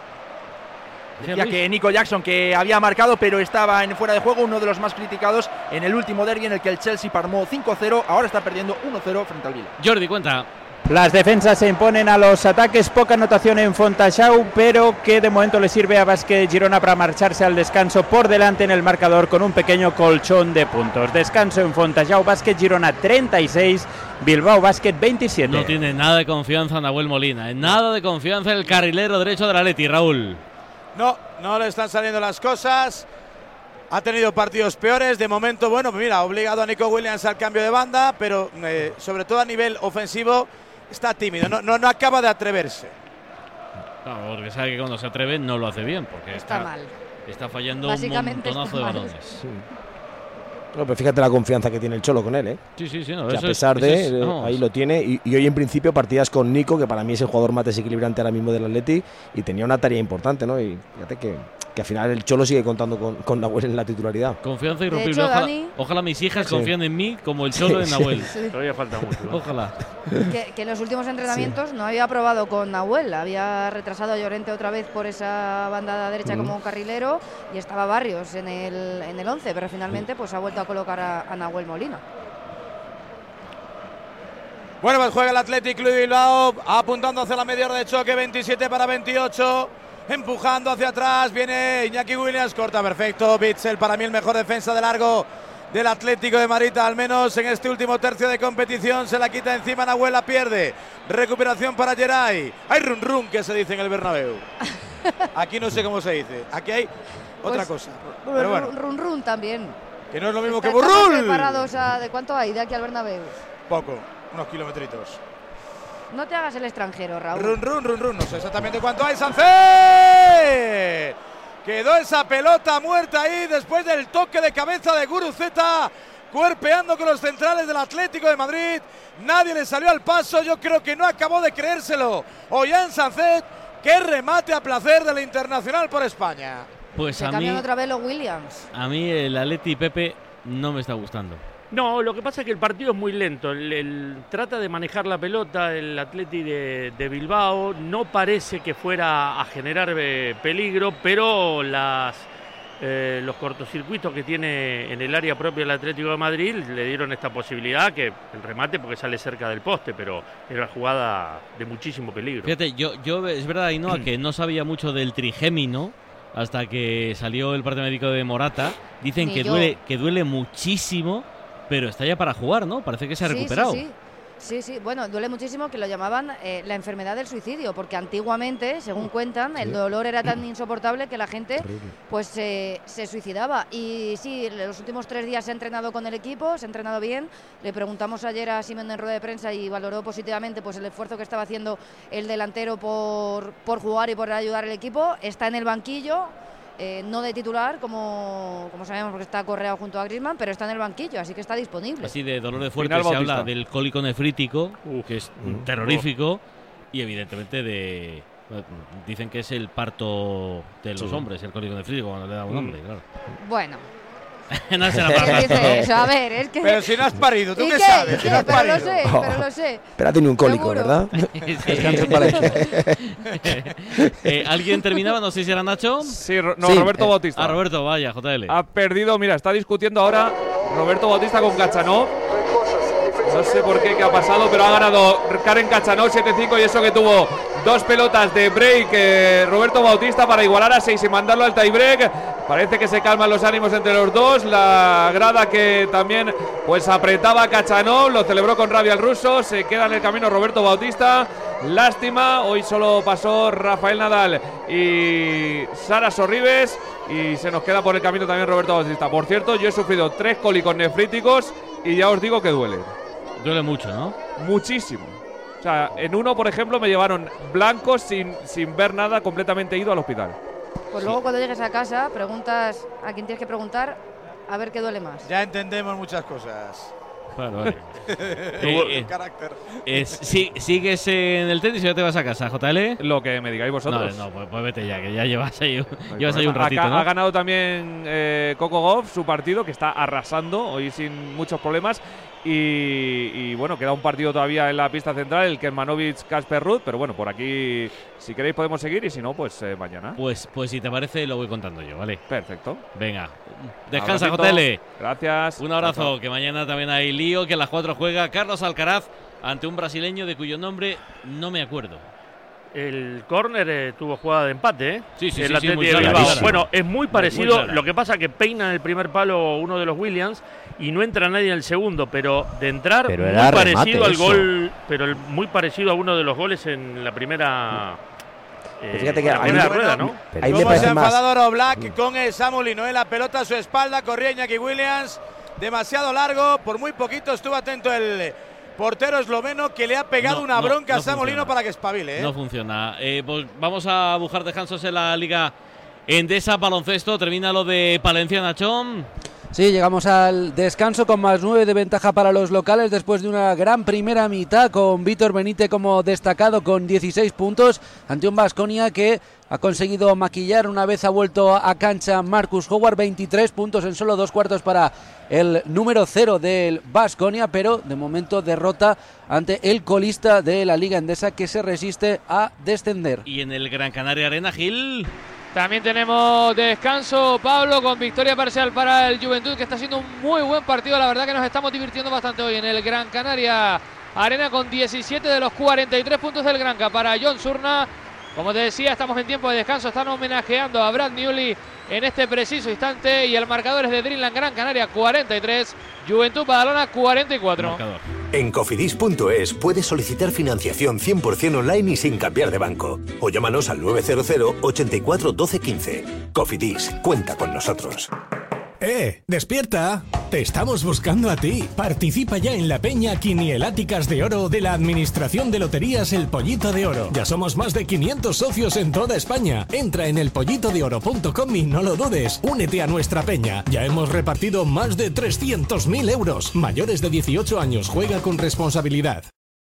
Decía que Nico Jackson, que había marcado pero estaba en fuera de juego, uno de los más criticados en el último derbi en el que el Chelsea palmó cinco cero, ahora está perdiendo uno cero frente al Villa. Jordi, cuenta. Las defensas se imponen a los ataques, poca anotación en Fontajau, pero que de momento le sirve a Básquet Girona para marcharse al descanso por delante en el marcador con un pequeño colchón de puntos. Descanso en Fontajau, Básquet Girona treinta y seis, Bilbao Basket veintisiete. No tiene nada de confianza Nahuel Molina, ¿eh? Nada de confianza el carrilero derecho del Atleti, Raúl. No, no le están saliendo las cosas. Ha tenido partidos peores. De momento, bueno, mira, ha obligado a Nico Williams al cambio de banda, pero eh, sobre todo a nivel ofensivo está tímido. No, no, no acaba de atreverse. Claro, porque sabe que cuando se atreve no lo hace bien. Porque está, está mal. está fallando Básicamente un montonazo de está mal. balones. Sí. No, pero fíjate la confianza que tiene el Cholo con él, ¿eh? Sí, sí, sí. No, O sea, eso a pesar es, de, eso es- eh, vamos. ahí lo tiene. Y, y hoy en principio partidas con Nico, que para mí es el jugador más desequilibrante ahora mismo del Atleti, y tenía una tarea importante, ¿no? Y fíjate que, que al final el Cholo sigue contando con, con Nahuel en la titularidad. Confianza De irrompible. hecho, Ojalá, Dani- ojalá mis hijas Sí. confíen en mí como el Cholo en Sí, Nahuel. Sí. Todavía falta mucho. ¿no? Ojalá. Que, que en los últimos entrenamientos no había probado con Nahuel, había retrasado a Llorente otra vez por esa banda derecha Mm. como carrilero y estaba Barrios en el en el once, pero finalmente pues ha vuelto a colocar a, a Nahuel Molina. Bueno, pues juega el Athletic Club de Bilbao, apuntando hacia la media hora de choque, veintisiete para veintiocho, empujando hacia atrás, viene Iñaki Williams, corta perfecto, Bitzel, para mí el mejor defensa de largo del Atlético de Madrid, al menos en este último tercio de competición, se la quita encima, Nahuel la pierde, recuperación para Geray, hay run run que se dice en el Bernabéu, aquí no sé cómo se dice, aquí hay otra Pues, cosa, pero bueno, Run, run run también. que no es lo mismo que Estamos burrul, preparados a- ¿de cuánto hay de aquí al Bernabéu? poco, unos kilometritos. No te hagas el extranjero, Raúl. Run, run, run, run. No sé exactamente cuánto hay. ¡Sancet! Quedó esa pelota muerta ahí después del toque de cabeza de Guruceta, cuerpeando con los centrales del Atlético de Madrid. Nadie le salió al paso. Yo creo que no acabó de creérselo Ollán Sancet. ¡Qué remate a placer del Internacional por España! Pues Se a mí, cambian otra vez los Williams. a mí el Atleti Pepe no me está gustando. No, lo que pasa es que el partido es muy lento. El, el- trata de manejar la pelota el Atleti de, de Bilbao. No parece que fuera a generar eh, peligro, pero las, eh, los cortocircuitos que tiene en el área propia del Atlético de Madrid le dieron esta posibilidad, que el remate porque sale cerca del poste, pero era una jugada de muchísimo peligro. Fíjate, yo, yo es verdad, Ainhoa, que no sabía mucho del trigémino hasta que salió el parte médico de Morata. Dicen Ni que yo. duele, que duele muchísimo, pero está ya para jugar, ¿no? Parece que se ha Sí, recuperado. Sí, sí. Sí, sí, bueno, duele muchísimo, que lo llamaban eh, la enfermedad del suicidio, porque antiguamente, según cuentan, el dolor era tan insoportable que la gente pues eh, se suicidaba. Y sí, los últimos tres días se ha entrenado con el equipo, se ha entrenado bien. Le preguntamos ayer a Simeone en rueda de prensa y valoró positivamente pues el esfuerzo que estaba haciendo el delantero por, por jugar y por ayudar al equipo. Está en el banquillo. Eh, no de titular, como, como sabemos, porque está correado junto a Griezmann, pero está en el banquillo, así que está disponible. Así de dolor de fuerte Final se Bautista. habla del cólico nefrítico, que es terrorífico, y evidentemente de... Dicen que es el parto de los Sí. hombres, el cólico nefrítico, cuando le da un hombre, claro. Bueno, No será ¿quién para dice eso? A ver, es que... Pero si no has parido, ¿tú ¿Y qué, qué? sabes? ¿Y Si qué? no has Pero lo parido. sé, pero lo sé. Pero ha tenido un cólico, Seguro. ¿verdad? Descanso en palacio. Eh, ¿Alguien terminaba? No sé si era Nacho. Sí, Ro- no, Sí, Roberto eh, Bautista. Ah, Roberto, vaya, J L. Ha perdido, mira, está discutiendo ahora Roberto Bautista con Kachanov. No sé por qué, qué ha pasado, pero ha ganado Karen Kachanov siete cinco y eso que tuvo dos pelotas de break eh, Roberto Bautista para igualar a seis y mandarlo al tiebreak. Parece que se calman los ánimos entre los dos. La grada que también pues apretaba a Kachanov, lo celebró con rabia el ruso. Se queda en el camino Roberto Bautista. Lástima, hoy solo pasó Rafael Nadal y Sara Sorribes y se nos queda por el camino también Roberto Bautista. Por cierto, yo he sufrido tres cólicos nefríticos y ya os digo que duele. Duele mucho, ¿no? Muchísimo. O sea, en uno, por ejemplo, me llevaron blanco sin, sin ver nada, completamente ido al hospital. Pues luego cuando llegues a casa preguntas a quien tienes que preguntar a ver qué duele más. Ya entendemos muchas cosas. Vale, vale. El Eh, eh, carácter. eh, sí, ¿Sigues en el tenis o ya te vas a casa, J L? Lo que me digáis vosotros. No, no, pues, pues vete ya, que ya llevas ahí, No hay llevas ahí un problema. ratito, Acá ¿no? ha ganado también eh, Coco Gauff su partido, que está arrasando hoy sin muchos problemas. Y, y, bueno, queda un partido todavía en la pista central, el Kermanovic-Casper Ruud. Pero bueno, por aquí, si queréis, podemos seguir y si no, pues eh, mañana. Pues, pues si te parece, lo voy contando yo, ¿vale? Perfecto. Venga, descansa, Abracito. J L. Gracias. Un abrazo, Chao, chao. que mañana también hay lío, que a las cuatro juega Carlos Alcaraz ante un brasileño de cuyo nombre no me acuerdo. El córner eh, tuvo jugada de empate, ¿eh? Sí, sí, el sí, sí, Atleti muy de clara, Bilbao. clara. Bueno, es muy parecido. Muy clara. Lo que pasa que peina en el primer palo uno de los Williams y no entra nadie en el segundo, pero de entrar Pero muy era parecido remate al eso. gol, pero el- muy parecido a uno de los goles en la primera. eh, Fíjate que la a mí primera me- rueda, ¿no? ahí me ¿Cómo se parece ha más. enfadado ahora Oblak con el Samulino? La pelota a su espalda, corría Iñaki Williams, demasiado largo, por muy poquito estuvo atento el portero esloveno que le ha pegado No, una no, bronca no a Samulino funciona. para que espabile. ¿eh? No funciona. Eh, pues vamos a buscar descansos en la Liga Endesa Baloncesto, termina lo de Palencia, Nachón. Sí, llegamos al descanso con más nueve de ventaja para los locales después de una gran primera mitad con Víctor Benítez como destacado con dieciséis puntos ante un Baskonia que ha conseguido maquillar una vez ha vuelto a cancha Marcus Howard, veintitrés puntos en solo dos cuartos para el número cero del Baskonia, pero de momento derrota ante el colista de la Liga Endesa que se resiste a descender. Y en el Gran Canaria Arena, Gil. También tenemos descanso, Pablo, con victoria parcial para el Juventud, que está haciendo un muy buen partido. La verdad que nos estamos divirtiendo bastante hoy en el Gran Canaria Arena con diecisiete de los cuarenta y tres puntos del Granca para John Surna. Como te decía, estamos en tiempo de descanso, están homenajeando a Brad Newley en este preciso instante y el marcador es de Dreamland Gran Canaria cuarenta y tres, Juventud Badalona cuarenta y cuatro. Marcador. En cofidis punto es puedes solicitar financiación cien por ciento online y sin cambiar de banco. O llámanos al nueve cero cero, ochenta y cuatro, doce, quince. Cofidis, cuenta con nosotros. ¡Eh! ¡Despierta! Te estamos buscando a ti. Participa ya en la peña Quinieláticas de Oro de la Administración de Loterías El Pollito de Oro. Ya somos más de quinientos socios en toda España. Entra en el pollito de oro punto com y no lo dudes. Únete a nuestra peña. Ya hemos repartido más de trescientos mil euros. Mayores de dieciocho años. Juega con responsabilidad.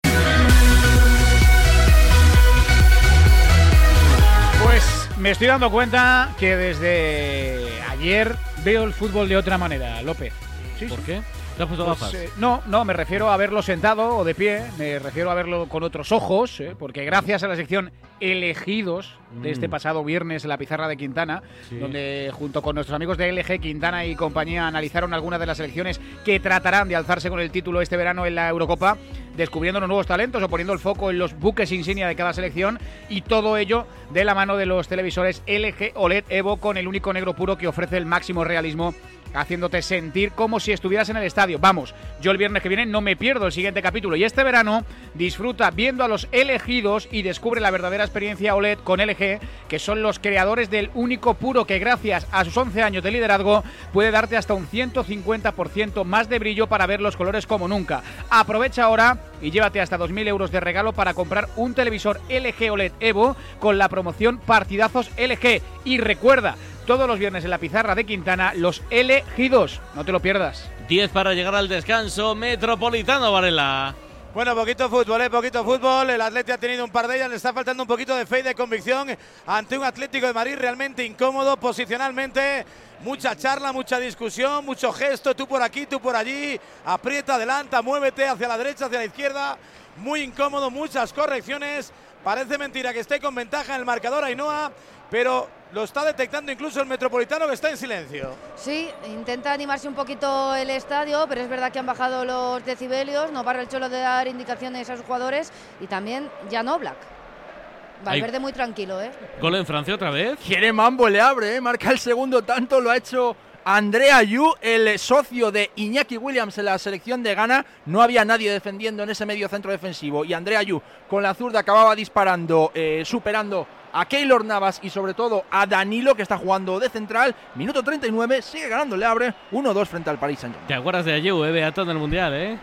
Pues me estoy dando cuenta que desde ayer veo el fútbol de otra manera, López. ¿Sí? ¿Por qué? ¿Te has puesto Pues, gafas? eh, no, no, me refiero a verlo sentado o de pie, me refiero a verlo con otros ojos, eh, porque gracias a la sección Elegidos de este Mm. pasado viernes en la pizarra de Quintana, Sí. donde junto con nuestros amigos de L G, Quintana y compañía analizaron algunas de las selecciones que tratarán de alzarse con el título este verano en la Eurocopa, descubriendo los nuevos talentos o poniendo el foco en los buques insignia de cada selección, y todo ello de la mano de los televisores L G O L E D Evo con el único negro puro que ofrece el máximo realismo, haciéndote sentir como si estuvieras en el estadio. Vamos, yo el viernes que viene no me pierdo el siguiente capítulo y este verano disfruta viendo a los elegidos y descubre la verdadera experiencia O L E D con L G, que son los creadores del único puro que gracias a sus once años de liderazgo puede darte hasta un ciento cincuenta por ciento más de brillo para ver los colores como nunca. Aprovecha ahora y llévate hasta dos mil euros de regalo para comprar un televisor L G O L E D Evo con la promoción Partidazos L G. Y recuerda, todos los viernes en la pizarra de Quintana, los elegidos. No te lo pierdas. diez para llegar al descanso. Metropolitano, Varela. Bueno, poquito fútbol, ¿eh? Poquito fútbol. El Atleti ha tenido un par de ellas. Le está faltando un poquito de fe y de convicción ante un Atlético de Madrid realmente incómodo posicionalmente. Mucha charla, mucha discusión, mucho gesto. Tú por aquí, tú por allí. Aprieta, adelanta, muévete hacia la derecha, hacia la izquierda. Muy incómodo, muchas correcciones. Parece mentira que esté con ventaja en el marcador Ainhoa, pero lo está detectando incluso el Metropolitano, que está en silencio. Sí, intenta animarse un poquito el estadio, pero es verdad que han bajado los decibelios, no para el Cholo de dar indicaciones a sus jugadores, y también Jan Oblak. Valverde Ay. muy tranquilo, ¿eh? Gol en Francia otra vez. Quiere Mambo, le abre, ¿eh? Marca el segundo tanto, lo ha hecho André Ayew, el socio de Iñaki Williams en la selección de Ghana. No había nadie defendiendo en ese medio centro defensivo y André Ayew con la zurda acababa disparando, eh, superando a Keylor Navas y sobre todo a Danilo, que está jugando de central. Minuto treinta y nueve, sigue ganando, le abre uno dos frente al Paris Saint-Germain. ¿Te acuerdas de Ayew, eh? Beato en el Mundial, ¿eh?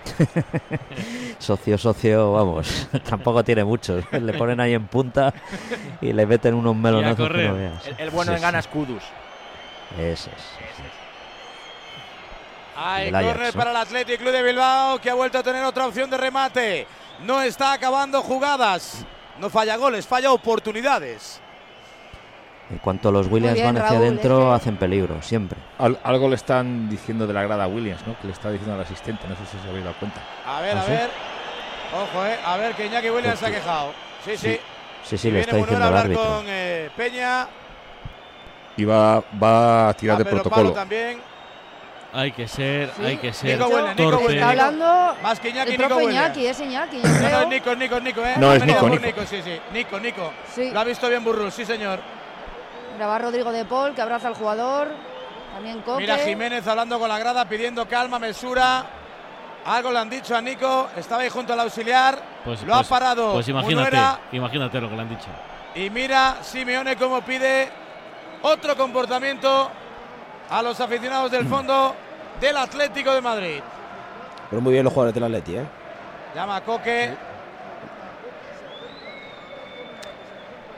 Socio, socio, vamos, tampoco tiene muchos. Le ponen ahí en punta y le meten unos melonazos que no veas. El, el bueno Sí, en Ghana sí. es Kudus. Ese es. Hay El Ajax, córner ¿no? para el Athletic Club de Bilbao, que ha vuelto a tener otra opción de remate. No está acabando jugadas. No falla goles, falla oportunidades. En cuanto los Williams bien, van hacia Raúl, adentro, es que- hacen peligro, siempre. Al- algo le están diciendo de la grada a Williams, ¿no? Que le está diciendo al asistente, no sé si os habéis dado cuenta. A ver, ¿Ah, a sí? ver. Ojo, eh. A ver, que Iñaki Williams se ha Hostia. quejado. Sí, sí. Sí, sí, sí, Y le viene está Munera diciendo a al hablar árbitro. con eh, Peña. Y va, va a tirar A de Pedro protocolo. Pablo también. Hay que ser, Sí. hay que ser Nico Williams, Nico torpe. Williams. Está hablando Más que Iñaki, el Nico propio Williams. Iñaki, es Iñaki, yo No, no, creo. es Nico, es Nico, es Nico, ¿eh? No, Ha es venido Nico, por Nico. Sí, sí. Nico, Nico. Sí. Lo ha visto bien Burrus, sí, señor. Mira, va Rodrigo de Paul, que abraza al jugador. También Coque. Mira Jiménez hablando con la grada, pidiendo calma, mesura. Algo le han dicho a Nico. Estaba ahí junto al auxiliar. Pues, lo pues- ha parado Pues imagínate, Munuera. imagínate lo que le han dicho. Y mira Simeone cómo pide otro comportamiento a los aficionados del fondo del Atlético de Madrid. Pero muy bien los jugadores del Atleti, ¿eh? Llama a Coque.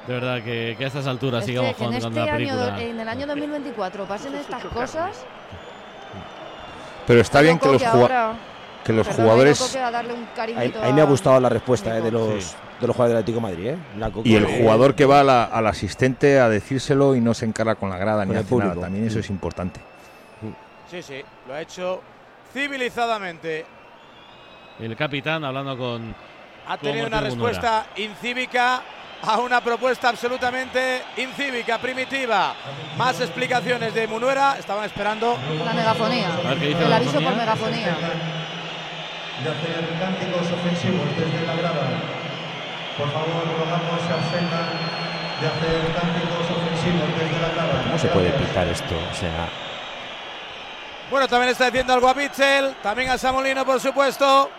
De verdad que, que a estas alturas Es sigamos que, que en jugando este con la año, película. en el año dos mil veinticuatro pasen estas cosas. Pero está bien que los, Coque jugua- ahora- que los Perdona, jugadores... Coque, a darle un Ahí, cariñito ahí me ha a- gustado la respuesta eh, de, los, Sí. de los jugadores del Atlético de Madrid. ¿eh? La Coque- Y el jugador que va a la- al asistente a decírselo y no se encara con la grada Con ni el hace nada. público. También eso Mm. es importante. Sí, sí, lo ha hecho civilizadamente. El capitán hablando con. Ha con tenido una Martín Munera. respuesta incívica a una propuesta absolutamente incívica, primitiva. Más explicaciones de Munuera. Estaban esperando La megafonía. A ver qué dice El la aviso por megafonía. megafonía. De hacer cánticos ofensivos desde la grada. Por favor, rogamos se abstengan de hacer cánticos ofensivos desde la grada. ¿Cómo se puede pitar esto? O sea, Bueno, también está diciendo algo a Bitzel, también a Samolino, por supuesto.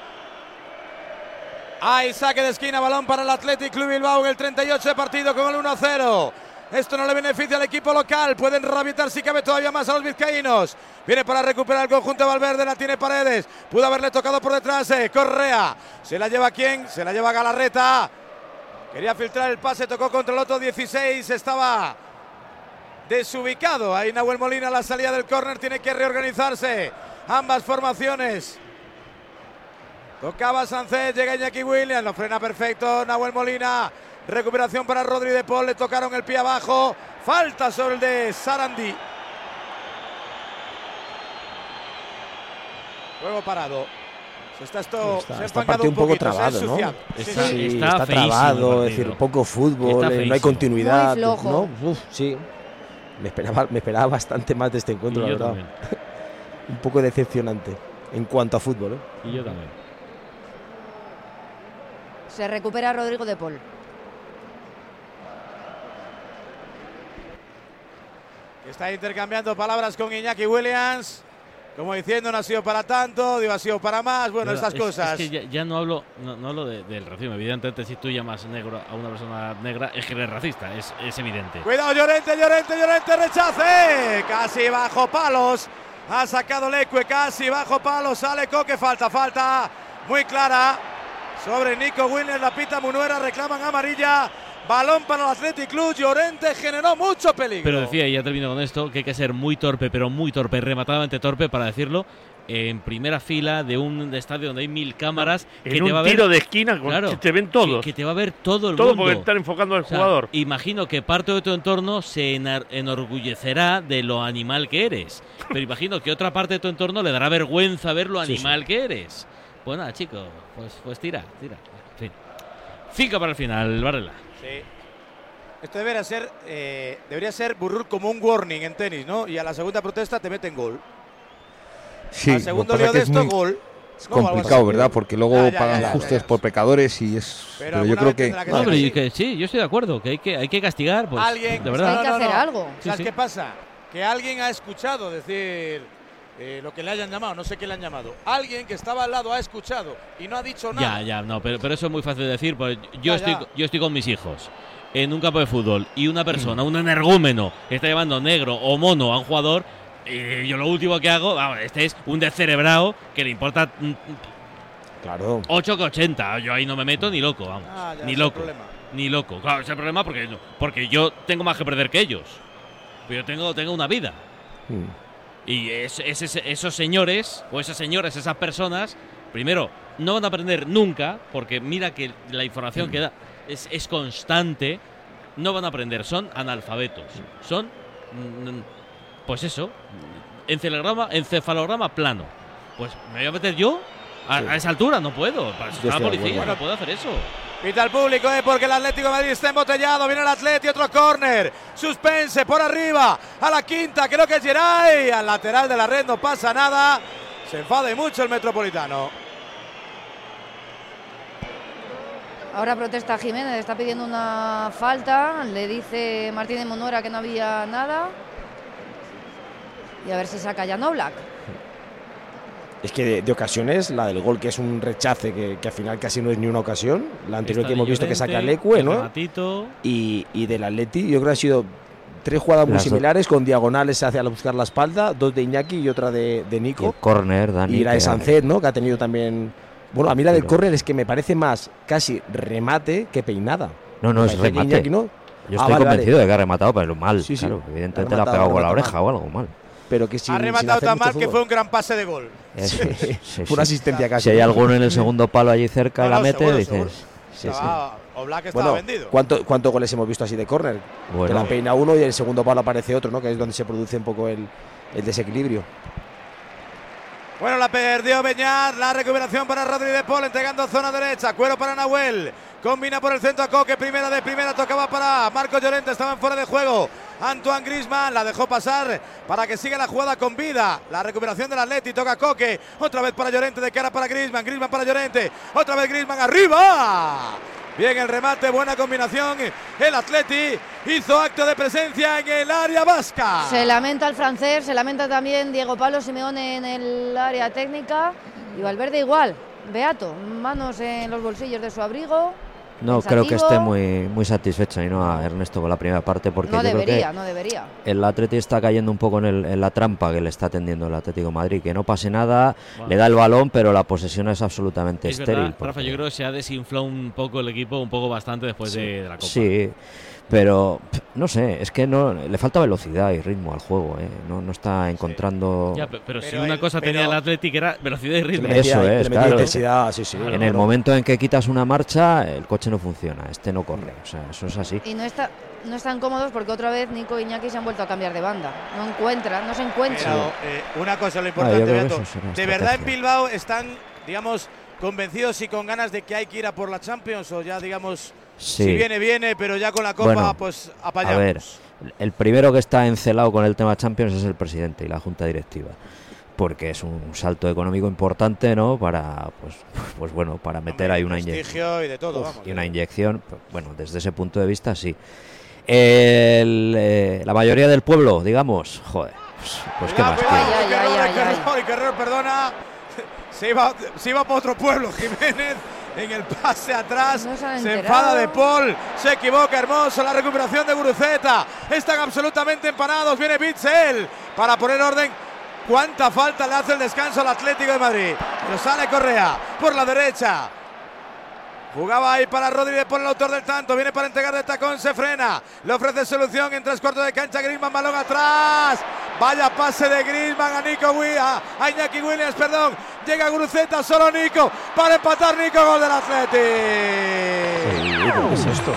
Hay saque de esquina, balón para el Athletic Club Bilbao en el treinta y ocho de partido con el uno a cero. Esto no le beneficia al equipo local, pueden rabietar si cabe todavía más a los vizcaínos. Viene para recuperar el conjunto de Valverde, la tiene Paredes. Pudo haberle tocado por detrás, eh, Correa. ¿Se la lleva quién? Se la lleva Galarreta. Quería filtrar el pase, tocó contra el otro dieciséis, estaba desubicado. Ahí Nahuel Molina a la salida del córner, tiene que reorganizarse ambas formaciones. Tocaba Sánchez, llega Iñaki Williams, lo frena perfecto Nahuel Molina. Recuperación para Rodri de Paul, le tocaron el pie abajo. Falta sobre el de Sarandí. Juego parado. Se está esto, Está, se ha está enfangado partido un poco poquito, se ha trabado, ¿no? ensuciado. Está, Sí, sí. sí, está está feísimo el trabado, partido. es decir, poco fútbol, Está eh, no hay feísimo. continuidad. Muy flojo. ¿no? Uf, sí, me esperaba, me esperaba bastante más de este encuentro, Y la yo verdad. también. Un poco decepcionante en cuanto a fútbol. ¿eh? Y yo también. Se recupera Rodrigo de Paul. Está intercambiando palabras con Iñaki Williams. Como diciendo, no ha sido para tanto, digo, ha sido para más. Bueno, De estas verdad, es- cosas. Es que ya, ya no hablo, no, no hablo de- del racismo. Evidentemente, si tú llamas negro a una persona negra, es que eres racista, es, es evidente. Cuidado, Llorente, Llorente, Llorente, rechace. Casi bajo palos. Ha sacado Leque, casi bajo palos. Sale Coque, falta, falta. Muy clara. Sobre Nico Williams, la pita Munuera, reclaman amarilla. Balón para el Athletic Club. Llorente generó mucho peligro. Pero decía, y ya termino con esto, que hay que ser muy torpe, pero muy torpe, rematadamente torpe para decirlo, en primera fila de un estadio donde hay mil cámaras. En que un te va a ver, tiro de esquina con- claro, que te ven todos. Que, que te va a ver todo el Todo mundo. porque están enfocando al O sea, jugador. Imagino que parte de tu entorno se enar- enorgullecerá de lo animal que eres. Pero imagino que otra parte de tu entorno le dará vergüenza ver lo Sí, animal que eres. Pues nada, chico, pues, pues tira, tira. En fin. Cinco para el final, Varela. Sí. Esto debería ser, eh, debería ser burrur como un warning en tenis, ¿no? Y a la segunda protesta te meten gol. Sí, Al lo que segundo pasa lío es que de es esto, muy- gol. Es No, algo complicado, así. ¿verdad? Porque luego Ya, ya, pagan ya, ya, justos ya. por pecadores y es. Pero Pero, yo alguna creo vez que. tendrá que No, ser pero así. yo que sí, yo estoy de acuerdo, que hay que, hay que castigar, pues, Alguien, de verdad. Hay que hacer algo. ¿Sabes Sí, sí. qué pasa? Que alguien ha escuchado decir eh, lo que le hayan llamado, no sé qué le han llamado. Alguien que estaba al lado ha escuchado y no ha dicho nada. Ya, ya, no, pero, pero eso es muy fácil de decir, pues yo, Ya, estoy, ya. yo estoy con mis hijos en un campo de fútbol y una persona, un energúmeno, está llamando negro o mono a un jugador, y yo lo último que hago, vamos, este es un descerebrado que le importa mm, Claro. ocho que ochenta. Yo ahí no me meto ni loco, vamos. Ah, ya, ni ese es el loco. problema. Ni loco. Claro, ese es el problema porque, no- porque yo tengo más que perder que ellos. Pero yo tengo, tengo una vida. Mm. Y es, es- es- esos señores, o esas señoras, esas personas, primero, no van a aprender nunca, porque mira que la información que da es, es constante, no van a aprender, son analfabetos. Son, mm, pues eso, encefalograma, encefalograma plano. Pues me voy a meter yo a, a esa altura, no puedo. Para eso Yo está la estoy de policía, acuerdo. no puedo hacer eso. Pita el público, eh, porque el Atlético de Madrid está embotellado. Viene el Atleti, otro córner. Suspense por arriba. A la quinta, creo que es Geray. Al lateral de la red no pasa nada. Se enfade mucho el Metropolitano. Ahora protesta Jiménez, está pidiendo una falta. Le dice Martínez Munuera que no había nada. Y a ver si saca ya No Black. Es que de, de ocasiones, la del gol, que es un rechace, que, que al final casi no es ni una ocasión. La anterior Esta que de hemos visto que Llorente, saca Leque, el ¿no? rematito. Y, y del Atleti, yo creo que ha sido tres jugadas muy Las do- similares, con diagonales hacia buscar la espalda, dos de Iñaki y otra de, de Y el Nico. córner, Dani. Y la de que- Sancet, ¿no? Que ha tenido también. Bueno, a mí la del Pero- córner es que me parece más casi remate que peinada. No, no, Me es parece que remate. Iñaki, ¿no? Yo Ah, estoy vale, convencido vale. de que ha rematado, pero mal. Sí, sí. Claro, evidentemente Ha le ha rematado, pegado con la ha oreja rematado o algo mal. Pero que sin, ha sin rematado hacer tan mucho mal que fútbol. fue un gran pase de gol. Eh, sí, sí, sí. Fue una asistencia casi. Si hay alguno en el segundo palo allí cerca No, la no, mete, seguro, dices. seguro. Sí, sí. Estaba- Oblak estaba Bueno, vendido. ¿cuánto, ¿cuántos goles hemos visto así de córner? Bueno. Que la peina uno y el segundo palo aparece otro, ¿no? Que es donde se produce un poco el, el desequilibrio. Bueno, la perdió Beñat, la recuperación para Rodri de Paul, entregando zona derecha, Cuero para Nahuel, combina por el centro a Coque, primera de primera, tocaba para Marcos Llorente, estaba en fuera de juego, Antoine Griezmann, la dejó pasar para que siga la jugada con vida, la recuperación del Atleti, toca Coque, otra vez para Llorente, de cara para Griezmann, Griezmann para Llorente, otra vez Griezmann, arriba, bien el remate, buena combinación, el Atleti hizo acto de presencia en el área vasca. Se lamenta el francés, se lamenta también Diego Pablo Simeone en el área técnica y Valverde igual. Beato, manos en los bolsillos de su abrigo. No pensativo. creo que esté muy, muy satisfecho y no a Ernesto con la primera parte porque No yo debería, creo que no debería. el Atleti está cayendo un poco en, el- en la trampa que le está tendiendo el Atlético de Madrid, que no pase nada, Bueno. le da el balón pero la posesión es absolutamente Es estéril. verdad, Rafa, yo creo que se ha desinflado un poco el equipo, un poco bastante después de, de la Copa. Sí, pero pff, no sé, es que no le falta velocidad y ritmo al juego, ¿eh? no, no está encontrando. Ya, pe- pero, si Pero una el- cosa tenía pero- el Athletic era velocidad y ritmo. metía- Eso que le es, metía claro. intensidad, sí, sí. En claro. el momento en que quitas una marcha, el coche no funciona, este no corre, o sea, eso es así. Y no está, no están cómodos porque otra vez Nico e Iñaki se han vuelto a cambiar de banda. No encuentran, no se encuentran. Pero eh, una cosa lo Ah, importante, yo creo que Beato, eso es una ¿de verdad en estrategia. Bilbao están, digamos, convencidos y con ganas de que hay que ir a por la Champions o ya, digamos, Sí. si viene, viene, pero ya con la Copa, Bueno, pues A apallamos? ver, el primero que está encelado con el tema Champions es el presidente y la junta directiva, porque es un salto económico importante, ¿no? Para, pues, pues bueno, para meter Hombre, ahí una inyección. prestigio y de todo, vamos. Y una inyección, pues, bueno, desde ese punto de vista sí. El, eh, la mayoría del pueblo, digamos, joder, pues, pues qué Cuidado, más cuidado, quiere? Ay, que ay, error, ay, que ay, error, que error, perdona. Se iba, se iba para otro pueblo, Jiménez. En el pase atrás, No se han se enterado. enfada de Paul, se equivoca Hermoso, la recuperación de Guruceta, están absolutamente empanados, viene Bitzel para poner orden. ¿Cuánta falta le hace el descanso al Atlético de Madrid? Pero sale Correa por la derecha. Jugaba ahí para Rodri de Paul, el autor del tanto. Viene para entregar de tacón, se frena. Le ofrece solución en tres cuartos de cancha. Griezmann, balón atrás. Vaya pase de Griezmann a Nico Wi- a, a Iñaki Williams, perdón. Llega Guruceta, solo Nico. Para empatar Nico, gol del Atleti. ¿Qué es esto?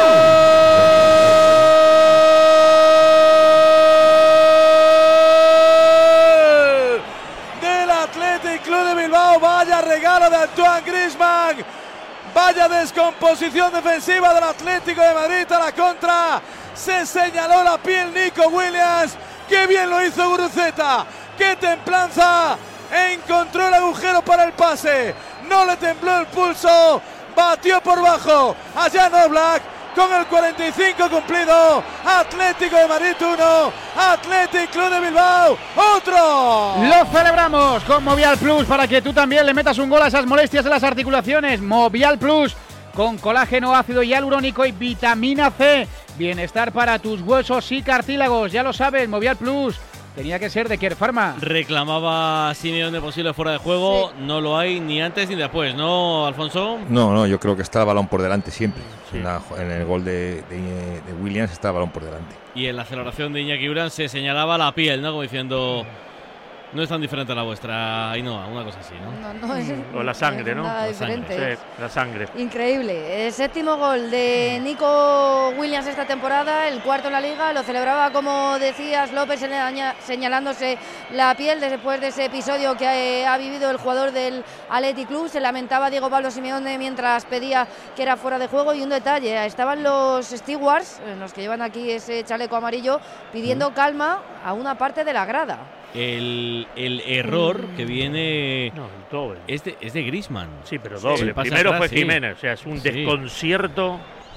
¡Gol! Del Athletic Club de Bilbao. Vaya regalo de Antoine Griezmann. Vaya descomposición defensiva del Atlético de Madrid a la contra. Se señaló la piel Nico Williams. ¡Qué bien lo hizo Guruceta! ¡Qué templanza! Encontró el agujero para el pase. No le tembló el pulso. Batió por bajo a Jan Oblak. Con el cuarenta y cinco cumplido. Atlético de Madrid uno. Athletic Club de Bilbao otro. Lo celebramos con Movial Plus para que tú también le metas un gol a esas molestias de las articulaciones. Movial Plus con colágeno, ácido hialurónico y vitamina C. Bienestar para tus huesos y cartílagos. Ya lo sabes, Movial Plus. Tenía que ser de Care Pharma. Reclamaba Simeone posible fuera de juego, no lo hay ni antes ni después, ¿no, Alfonso? No, no, yo creo que está el balón por delante siempre. En, la- en el gol de, de- de Williams está el balón por delante. Y en la celebración de Iñaki Williams se señalaba la piel, ¿no? Como diciendo, no es tan diferente a la vuestra, Ainhoa, una cosa así, ¿no? No, no es, O la sangre, es ¿no? nada La diferente. Sí, la sangre. Increíble. El séptimo gol de Nico Williams esta temporada, el cuarto en la liga. Lo celebraba, como decías, López, señala- señalándose la piel después de ese episodio que ha, ha vivido el jugador del Athletic Club. Se lamentaba Diego Pablo Simeone mientras pedía que era fuera de juego. Y un detalle, estaban los stewards, eh, los que llevan aquí ese chaleco amarillo, pidiendo calma a una parte de la grada. El, el error que viene No, doble. es de, es de Griezmann. Sí, pero Sí, doble. el pase Primero atrás, fue sí. Jiménez, o sea, es un Sí. desconcierto.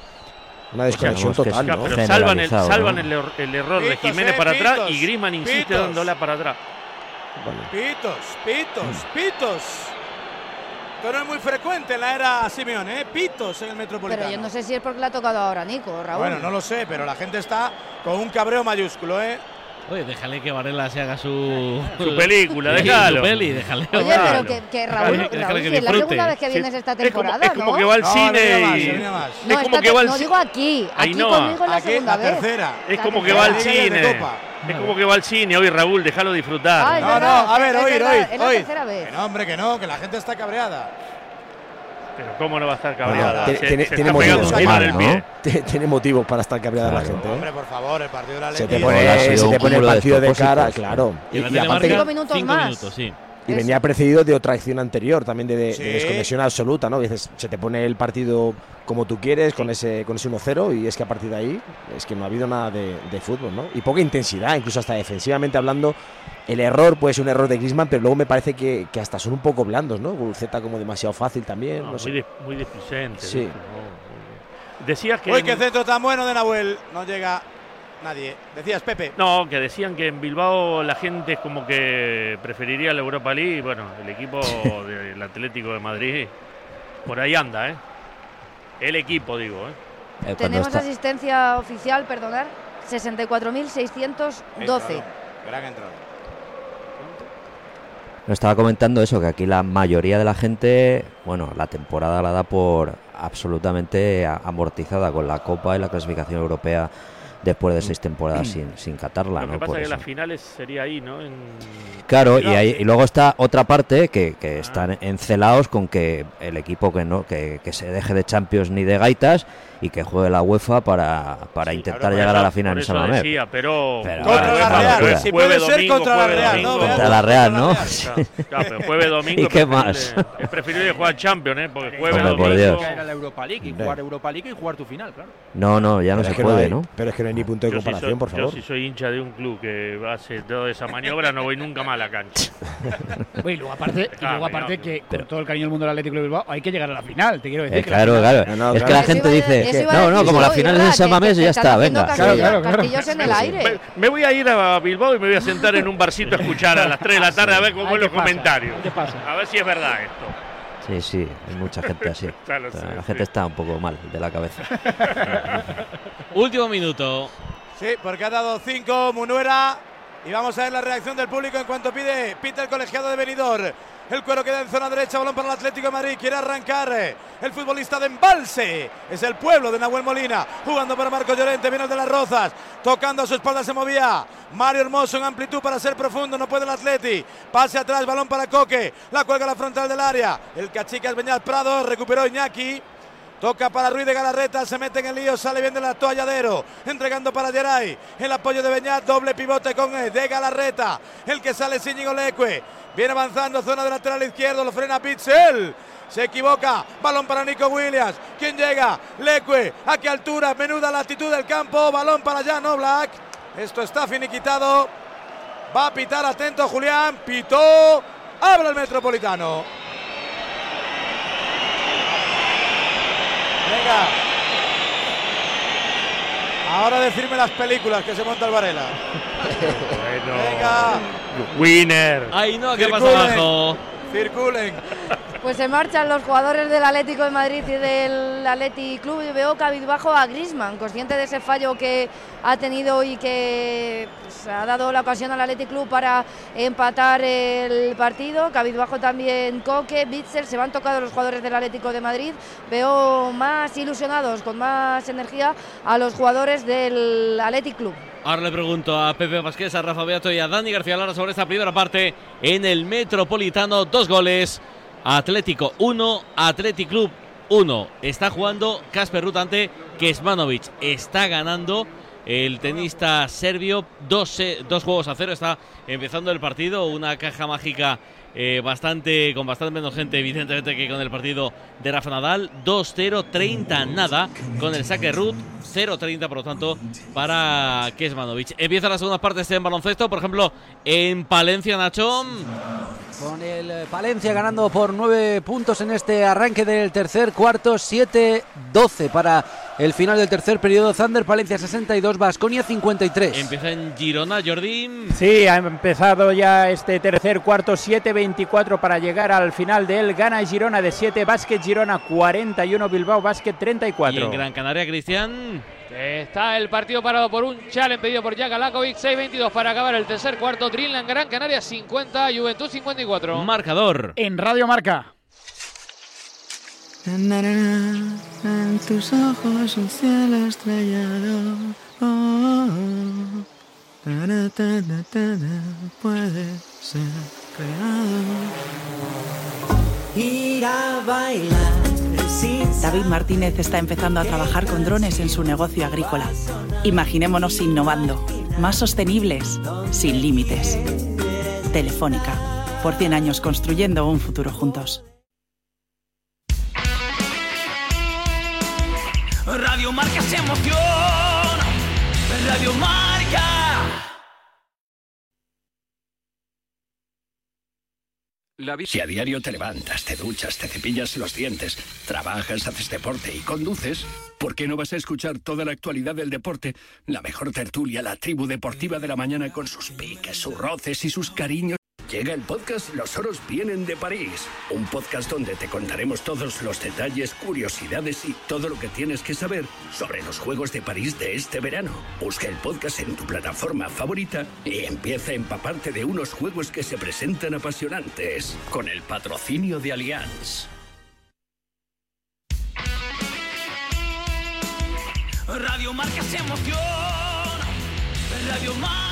Una desconexión Vamos, que total, es- ¿no? Pero salvan, el, Generalizado, salvan ¿no? el, er- el error de Pitos, Jiménez eh, para atrás pitos, y Griezmann insiste pitos. dándola para atrás. Pitos, pitos, pitos. Esto no es muy frecuente en la era Simeone, ¿eh? Pitos en el Metropolitano. Pero yo no sé si es porque le ha tocado ahora a Nico, Raúl. Bueno, no lo sé, pero la gente está con un cabreo mayúsculo, ¿eh? Oye, déjale que Varela se haga su, su película, sí, déjalo. Su peli, déjale. Oye, claro. pero que, que Raúl, Déjale, Raúl que si es la disfrute. segunda vez que vienes Sí, esta es como- temporada, es como ¿no? que va al No, cine no viene más, y... no viene más. No, es como esta que te- va al no ci- digo aquí, aquí Ainhoa. conmigo es la Aquí, segunda la vez. tercera. Es La como que tercera. va al Liga de cine. Copa. Es como que va al cine. Hoy, Raúl, déjalo disfrutar. Ah, es No, verdad, no, a ver, es oír, verdad, oír, es la oír. tercera vez. Que no, hombre, que no, que la gente está cabreada. Pero ¿cómo no va a estar Bueno, cabreada? tiene- Se- tiene, se tiene está pegando motivos, un ¿eh? tiro en el pie. Tiene- Tiene motivos para estar cabreada la gente. ¿eh? Hombre, por favor, el partido de la Se Leti. te pone, ha sido se un te pone el cúmulo de partido de cara, despropósitos. claro. Y la y aparte Dinamarca, Cinco minutos cinco más. minutos, sí. Y venía precedido de otra acción anterior, también de, de- Sí. de desconexión absoluta, ¿no? Y dices, se te pone el partido como tú quieres, con ese con ese uno cero, y es que a partir de ahí es que no ha habido nada de, de fútbol, ¿no? Y poca intensidad, incluso hasta defensivamente hablando. El error puede ser un error de Griezmann, pero luego me parece que, que hasta son un poco blandos, ¿no? Gulceta como demasiado fácil también, No, no sé. muy, de- muy displicente. Sí. ¿viste? No, decías que... Uy, en- qué centro tan bueno de Nahuel. No llega nadie. Decías, Pepe. No, que decían que en Bilbao la gente es como que preferiría la Europa League. Y bueno, el equipo del Atlético de Madrid por ahí anda, ¿eh? El equipo, digo, ¿eh? Eh, cuando Tenemos está- asistencia oficial, perdonar, sesenta y cuatro mil seiscientos doce. Gran entrada. Nos estaba comentando eso, que aquí la mayoría de la gente, bueno, la temporada la da por absolutamente a- amortizada con la Copa y la clasificación europea después de seis temporadas sin, sin catarla, Lo ¿no? que pasa Por es que eso. las finales sería ahí, ¿no? En... Claro, y, ahí, y luego está otra parte que, que están encelados con que el equipo que no que, que se deje de Champions ni de gaitas y que juegue la UEFA para, para intentar Claro, llegar por a la eso- final por en eso San Mamés. decía, pero... Pero, Contra bueno, la es una Real. locura. Si puede ser domingo, contra la jueves, Real, domingo. ¿no? Contra Veo, la Real, contra ¿no? la Real. Claro, pero jueves domingo ¿Y qué es preferible- más? Es preferible jugar Champions, ¿eh? Porque jueves Hombre, por domingo... Dios. Caer a la Europa League y Hombre. jugar Europa League y jugar tu final, claro. No, no, ya no Pero se es que puede, hay- ¿no? Pero es que no hay ni punto de Yo si comparación, soy- por favor. Yo si soy hincha de un club que hace toda esa maniobra no voy nunca más a la cancha. Oye, y luego aparte, y Claro, luego aparte no. que con todo el cariño del mundo del Atlético de Bilbao hay que llegar a la final, te quiero decir. Eh, que la claro, final- claro. No, no, es que claro. la gente Eso iba a- dice, eso iba a no, no, decir como la yo, final ¿verdad? es en San Que- Mamés que ya están está, haciendo venga. castillos- Claro, claro, castillos en el Me, aire. me voy a ir a Bilbao y me voy a sentar en un barcito a escuchar a las tres de la tarde a ver cómo Ay, son los ¿qué pasa? comentarios. ¿Qué pasa? A ver si es verdad esto. Sí, sí, hay mucha gente así. Ya lo O sea, sé, la sí. gente está un poco mal de la cabeza. Último minuto. Sí, porque ha dado cinco Munuera. Y vamos a ver la reacción del público en cuanto pide pita el colegiado de Benidorm. El cuero queda en zona derecha, balón para el Atlético de Madrid. Quiere arrancar el futbolista de Embalse. Es el pueblo de Nahuel Molina. Jugando para Marco Llorente, viene el de las Rozas. Tocando a su espalda se movía Mario Hermoso en amplitud para ser profundo. No puede el Atleti. Pase atrás, balón para Coque. La cuelga a la frontal del área. El cachica es Beñat Prado. Recuperó Iñaki. Toca para Ruiz de Galarreta, se mete en el lío, sale bien del atolladero, entregando para Geray, el apoyo de Beñat, doble pivote con de Galarreta, el que sale es Íñigo Leque, viene avanzando, zona de lateral izquierdo, lo frena Pitzel, se equivoca, balón para Nico Williams, ¿quién llega? Leque, ¿a qué altura? Menuda latitud del campo, balón para Jan Oblak, esto está finiquitado, va a pitar, atento Julián, pitó, habla el Metropolitano. Venga. Ahora decirme las películas que se monta el Varela. Bueno. Venga. Winner. Ahí no, ¿qué pasa Circulen. abajo? Circulen. Pues se marchan los jugadores del Atlético de Madrid y del Athletic Club y veo cabizbajo a Griezmann, consciente de ese fallo que ha tenido y que pues, ha dado la ocasión al Athletic Club para empatar el partido. Cabizbajo también Coque, Bitzel, se van tocando los jugadores del Atlético de Madrid. Veo más ilusionados, con más energía a los jugadores del Athletic Club. Ahora le pregunto a Pepe Vázquez, a Rafa Beato y a Dani García Lara sobre esta primera parte en el Metropolitano. Dos goles, Atlético uno, Athletic Club uno. Está jugando Kasper Ruud ante Kecmanovic. Está ganando el tenista serbio dos, dos juegos a cero. Está empezando el partido, una caja mágica eh, bastante con bastante menos gente evidentemente que con el partido de Rafa Nadal. Dos cero, treinta nada con el saque Ruud, cero treinta por lo tanto para Kecmanovic. Empieza la segunda parte en baloncesto, por ejemplo en Palencia, Nacho. Con el eh, Palencia ganando por nueve puntos en este arranque del tercer cuarto, siete doce para el final del tercer periodo. Thunder Palencia sesenta y dos, Baskonia cincuenta y tres. Empieza en Girona, Jordi. Sí, ha empezado ya este tercer cuarto, siete veinticuatro para llegar al final de él. Gana Girona de siete, Basket Girona cuarenta y uno, Bilbao Basket treinta y cuatro. Y en Gran Canaria, Cristian. Que está el partido parado por un challenge pedido por Jaka Lakovic. seis veintidós para acabar el tercer cuarto. Dreamland Gran Canaria cincuenta, Juventud cincuenta y cuatro. Marcador. En Radio Marca. En tus ojos un cielo estrellado. Oh, oh, ta, ta, ta, ta, puede ser creado. Ir a bailar. David Martínez está empezando a trabajar con drones en su negocio agrícola. Imaginémonos innovando, más sostenibles, sin límites. Telefónica, por cien años construyendo un futuro juntos. Radio Marca se emoción. Radio Marca. Si a diario te levantas, te duchas, te cepillas los dientes, trabajas, haces deporte y conduces, ¿por qué no vas a escuchar toda la actualidad del deporte? La mejor tertulia, la tribu deportiva de la mañana con sus piques, sus roces y sus cariños. Llega el podcast Los Oros Vienen de París, un podcast donde te contaremos todos los detalles, curiosidades y todo lo que tienes que saber sobre los Juegos de París de este verano. Busca el podcast en tu plataforma favorita y empieza a empaparte de unos juegos que se presentan apasionantes, con el patrocinio de Allianz. Radio Marca se emoción. Radio Marca.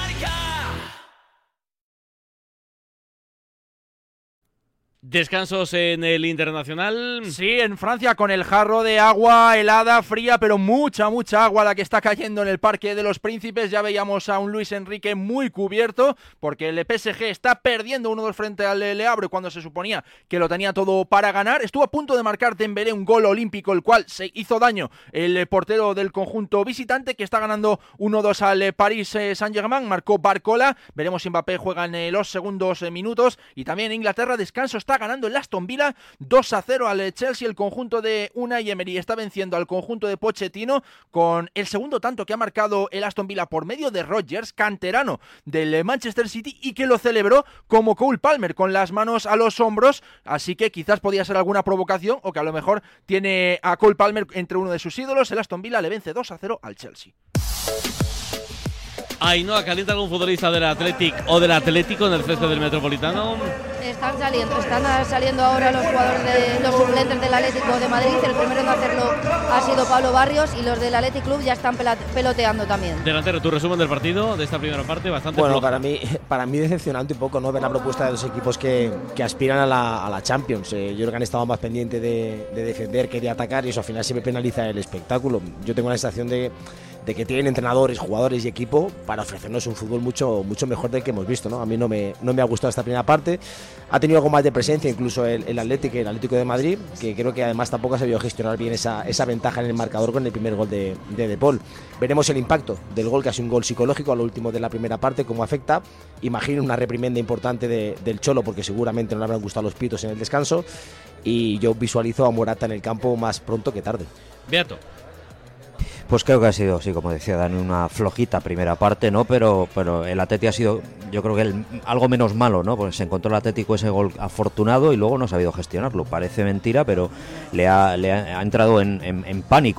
Descansos en el Internacional. Sí, en Francia con el jarro de agua helada, fría, pero mucha, mucha agua la que está cayendo en el Parque de los Príncipes. Ya veíamos a un Luis Enrique muy cubierto porque el P S G está perdiendo uno dos frente al Le Havre cuando se suponía que lo tenía todo para ganar. Estuvo a punto de marcar Dembélé un gol olímpico, el cual se hizo daño el portero del conjunto visitante, que está ganando uno dos al Paris Saint-Germain. Marcó Barcola. Veremos si Mbappé juega en los segundos minutos. Y también en Inglaterra, descanso, está ganando el Aston Villa dos a cero al Chelsea. El conjunto de Unai Emery está venciendo al conjunto de Pochettino con el segundo tanto que ha marcado el Aston Villa por medio de Rodgers, canterano del Manchester City, y que lo celebró como Cole Palmer, con las manos a los hombros. Así que quizás podía ser alguna provocación, o que a lo mejor tiene a Cole Palmer entre uno de sus ídolos. El Aston Villa le vence dos a cero al Chelsea. Ainhoa, ¿calienta algún futbolista del Athletic o del Atlético en el césped del Metropolitano? Están saliendo, están saliendo ahora los jugadores de los suplentes del Atlético de Madrid. El primero en hacerlo ha sido Pablo Barrios, y los del Athletic Club ya están peloteando también. Delantero, tu resumen del partido, de esta primera parte, bastante Bueno, floja. para mí, para mí decepcionante un poco, ¿no?, ver la propuesta de los equipos que, que aspiran a la, a la Champions. Eh, yo creo que han estado más pendientes de, de defender que de atacar, y eso al final siempre penaliza el espectáculo. Yo tengo la sensación de de que tienen entrenadores, jugadores y equipo para ofrecernos un fútbol mucho, mucho mejor del que hemos visto, ¿no? A mí no me, no me ha gustado esta primera parte. Ha tenido algo más de presencia incluso el, el Atlético, el Atlético de Madrid, que creo que además tampoco ha sabido gestionar bien esa, esa ventaja en el marcador con el primer gol de, de De Paul. Veremos el impacto del gol, que ha sido un gol psicológico a lo último de la primera parte, cómo afecta. Imagino una reprimenda importante de, del Cholo, porque seguramente no le habrán gustado los pitos en el descanso, y yo visualizo a Morata en el campo más pronto que tarde. Beato. Pues creo que ha sido, sí, como decía Dani, una flojita primera parte, ¿no? Pero, pero el Atleti ha sido, yo creo que el, algo menos malo, ¿no? Porque se encontró el Atlético ese gol afortunado y luego no ha sabido gestionarlo. Parece mentira, pero le ha, le ha, ha entrado en, en, en pánico